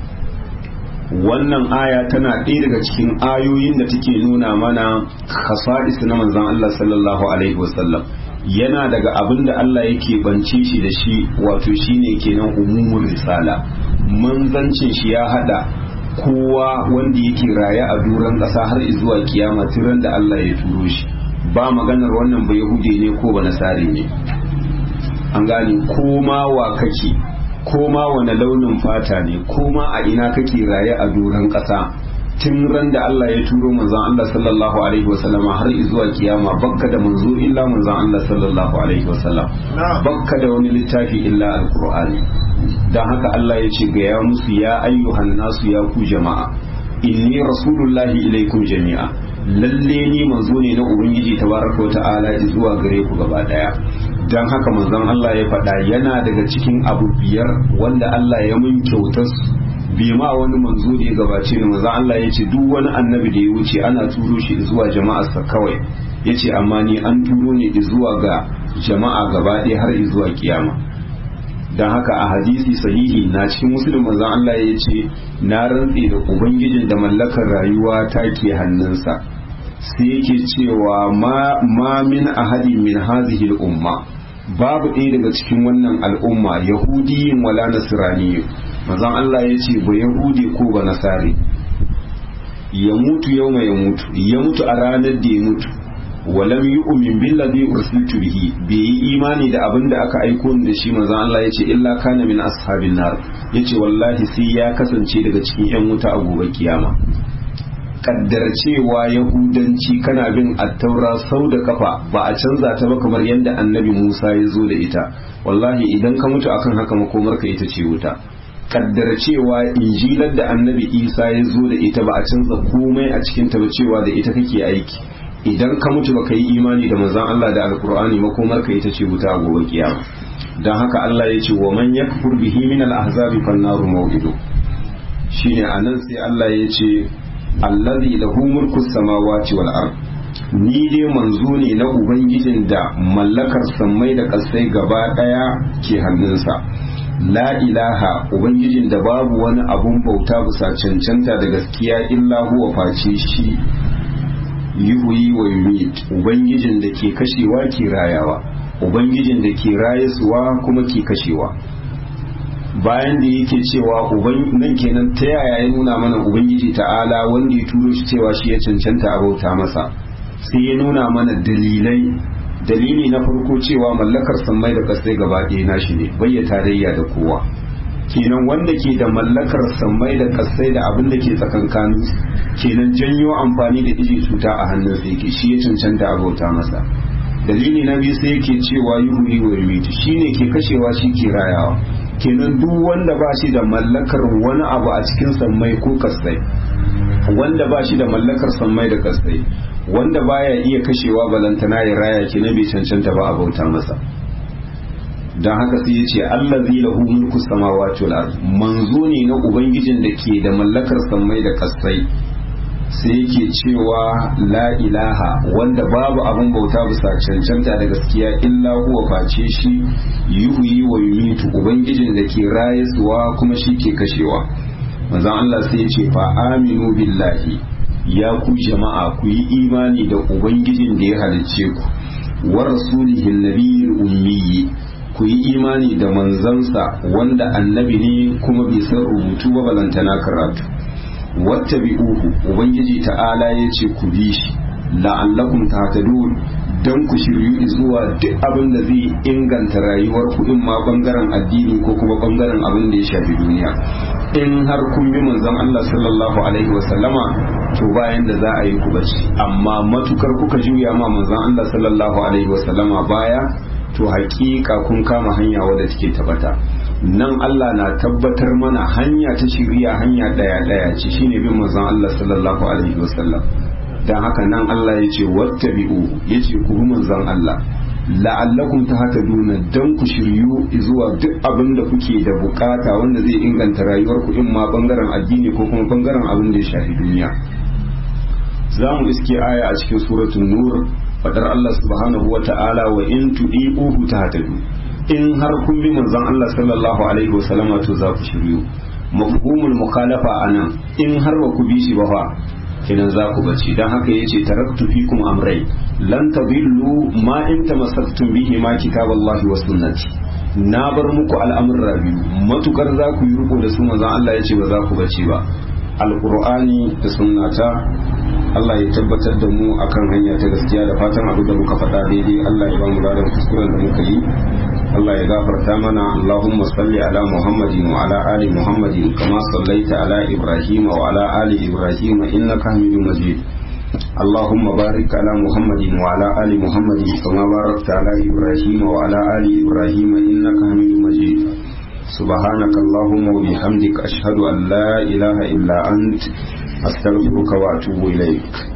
Wannan aya tana ɗaya daga cikin ayoyin da take nuna mana khasa'is na manzon Allah sallallahu alaihi wasallam. Yana daga abin da Allah yake bance shi da shi, wato shine kenan umumul risala, manzancin shi ya hada kowa wanda yake raye a duran ƙasa har zuwa kiyama tiran da Allah ya turo shi. Ba maganar wannan ba Yahudi ne ko ba Nasari ne, an gane ko ma wa kake, ko ma wani launin fata ne, ko ma a ina kake raye a doron ƙasa, tun ran da Allah ya turo manzon Allah sallallahu alaihi wasallam har zuwa kiyama bakka da manzo illa manzon Allah sallallahu alaihi wasallam, bakka da wani littafi illa alqur'ani. Dan haka Allah ya ce ga ya musu ya ayyuhan nasu, ya ku jama'a, inni rasulullahi ilaikum jami'a, lalle ni manzo ne na ubangiji tabaraka wa ta'ala zuwa gare ku gaba daya. Dan haka manzon Allah ya faɗa yana daga cikin abu biyar wanda Allah ya mun kyautar bi ma wani manzo da ya gabace ni. Manzon Allah ya ce duk wani annabi da ya wuce ana turo shi zuwa jama'arsa kawai, ya ce amma ni an turo ne zuwa ga jama'a gaba ɗaya har zuwa kiyama. Dan haka a hadisi sahihi na cikin Muslim manzon Allah ya ce na rantse da ubangijin da mallakar rayuwa ta ke hannunsa, sai yake cewa ma, ma min ahadin min hazihi al-umma, babu ɗaya daga cikin wannan al'umma yahudiyin wala nasrani, manzon Allah ya ce ba yahudi ko ba nasari, ya mutu yau mai ya mutu ya mutu a ranar da ya mutu, walam yu'min billazi ursiltu bihi, bai yi imani da abin da aka aiko ni da shi, manzon Allah ya ce illa kana min ashabin nar, yace wallahi sai ya kasance daga cikin yan wuta a gobe kiyama. Kaddar cewa yahudanci kana bin attaura sau da kafa ba a canza ta ba kamar yadda annabi Musa ya zo da ita, wallahi idan ka mutu akan haka makomarka ita ce wuta. Kaddar cewa injilar da annabi Isa ya zo da ita ba a canza komai a cikin ta ba, cewa da ita kake aiki, idan ka mutu baka yi imani da manzon Allah da alkur'ani makomarka ita ce wuta a gobe kiyama. Dan haka Allah ya ce wa man yakfur bihi min al-ahzabi fan naru maw'idu. Shine anan sai Allah ya ce allazi lahu mulku samawati wal ard, ni dai manzo ne na ubangijin da mallakar sammai da kasai gaba daya ke hannunsa. La ilaha, ubangijin da babu wani abun bauta bisa cancanta da gaskiya illa huwa face shi, yuhyi wa yumit, ubangijin da ke kashewa ke rayawa, ubangijin da ke rayasuwa kuma ke kashewa. Bayan da yake cewa nan kenan ta yaya ya nuna mana ubangiji ta'ala wanda ya turo shi cewa shi ya cancanta a bauta masa, sai ya nuna mana dalilai. Dalili na farko cewa mallakar sammai da kasai gaba ɗaya nashi ne, bai ya tarayya da kowa. Kenan wanda ke da mallakar sammai da kasai da abin da ke tsakankanin, kenan janyo amfani da iji cuta a hannun sa yake, shi ya cancanta a bauta masa. Dalili na biyu sai yake cewa yuhyi wa yumiitu, shine ke kashewa shi ke rayawa. Kenan duk wanda ba shi da mallakar wani abu a cikin sammai ko kasai, wanda ba shi da mallakar sammai da kasai, wanda baya iya kashewa balantana ya raya, kenan bai cancanta ba a bauta masa. Dan haka sai ya ce allazi lahu mulku samawati wal ard, manzo ne na ubangijin da ke da mallakar sammai da kasai. Sai yake cewa la ilaha, wanda babu abin bauta bisa cancanta da gaskiya illa huwa face shi, yuhyi wa yumitu, ubangijin da ke rayuwa kuma shi ke kashewa. Manzon Allah sai ya ce fa aminu billahi, ya ku jama'a ku yi imani da ubangijin da ya halicce ku, wa rasulihi nabiyil ummi, ku yi imani da manzansa wanda annabi ne kuma bai san rubutu ba balantana karatu. wattabi'uhu, ubangiji ta'ala ya ce ku bi shi, la'allakum tahtadun, don ku shiryu zuwa duk abin da zai inganta rayuwar ku in ma bangaren addini ko kuma bangaren abin da ya shafi duniya. In har kun bi manzon Allah sallallahu alaihi wasallama to bayan da za a yi ku bace, amma matukar kuka juya ma manzon Allah sallallahu alaihi wasallama baya to hakika kun kama hanya wadda take tabbata. Nan Allah na tabbatar mana hanya ta shiriya hanya daya daya ce, shine bin manzon Allah sallallahu alaihi wasallam. dan haka nan Allah ya ce wattabi'u, ya ce ku bi manzon Allah la'allakum tahtaduna, dan ku shiryu zuwa duk abin da kuke da bukata wanda zai inganta rayuwar ku, in ma bangaren addini ko kuma bangaren abin da ya shafi duniya. Za mu iske aya a cikin suratul nur, fadar Allah subhanahu wata'ala wa in tu'ibuhu tahtadu, in har kun bi manzon Allah sallallahu alaihi wasallama to za ku shiryu. Mafhumul mukhalafa anan, in har ba ku bi shi ba fa kenan za ku bace. Dan haka yace taraktu fikum amrai lan tadillu ma in tamassaktum bihi ma kitaballahi wa sunnati, na bar muku al'amurra biyu matukar za ku yi riko da su manzon Allah yace ba za ku bace ba, alqur'ani da sunnata. Allah ya tabbatar da mu akan hanya ta gaskiya, da fatan abu da muka faɗa daidai Allah ya ba mu ladan kuskuren da muka yi, Allah ya gafarta mana. Allahumma salli ala Muhammadin wa ala ali Muhammadin kama sallaita ala Ibrahim wa ala ali Ibrahim innaka Hamidum Majid. Allahumma barik ala Muhammadin wa ala ali Muhammadin kama barakta ala Ibrahim wa ala ali Ibrahim innaka Hamidum Majid. سبحانك اللهم وبحمدك أشهد أن لا إله إلا أنت أستغفرك وأتوب إليك.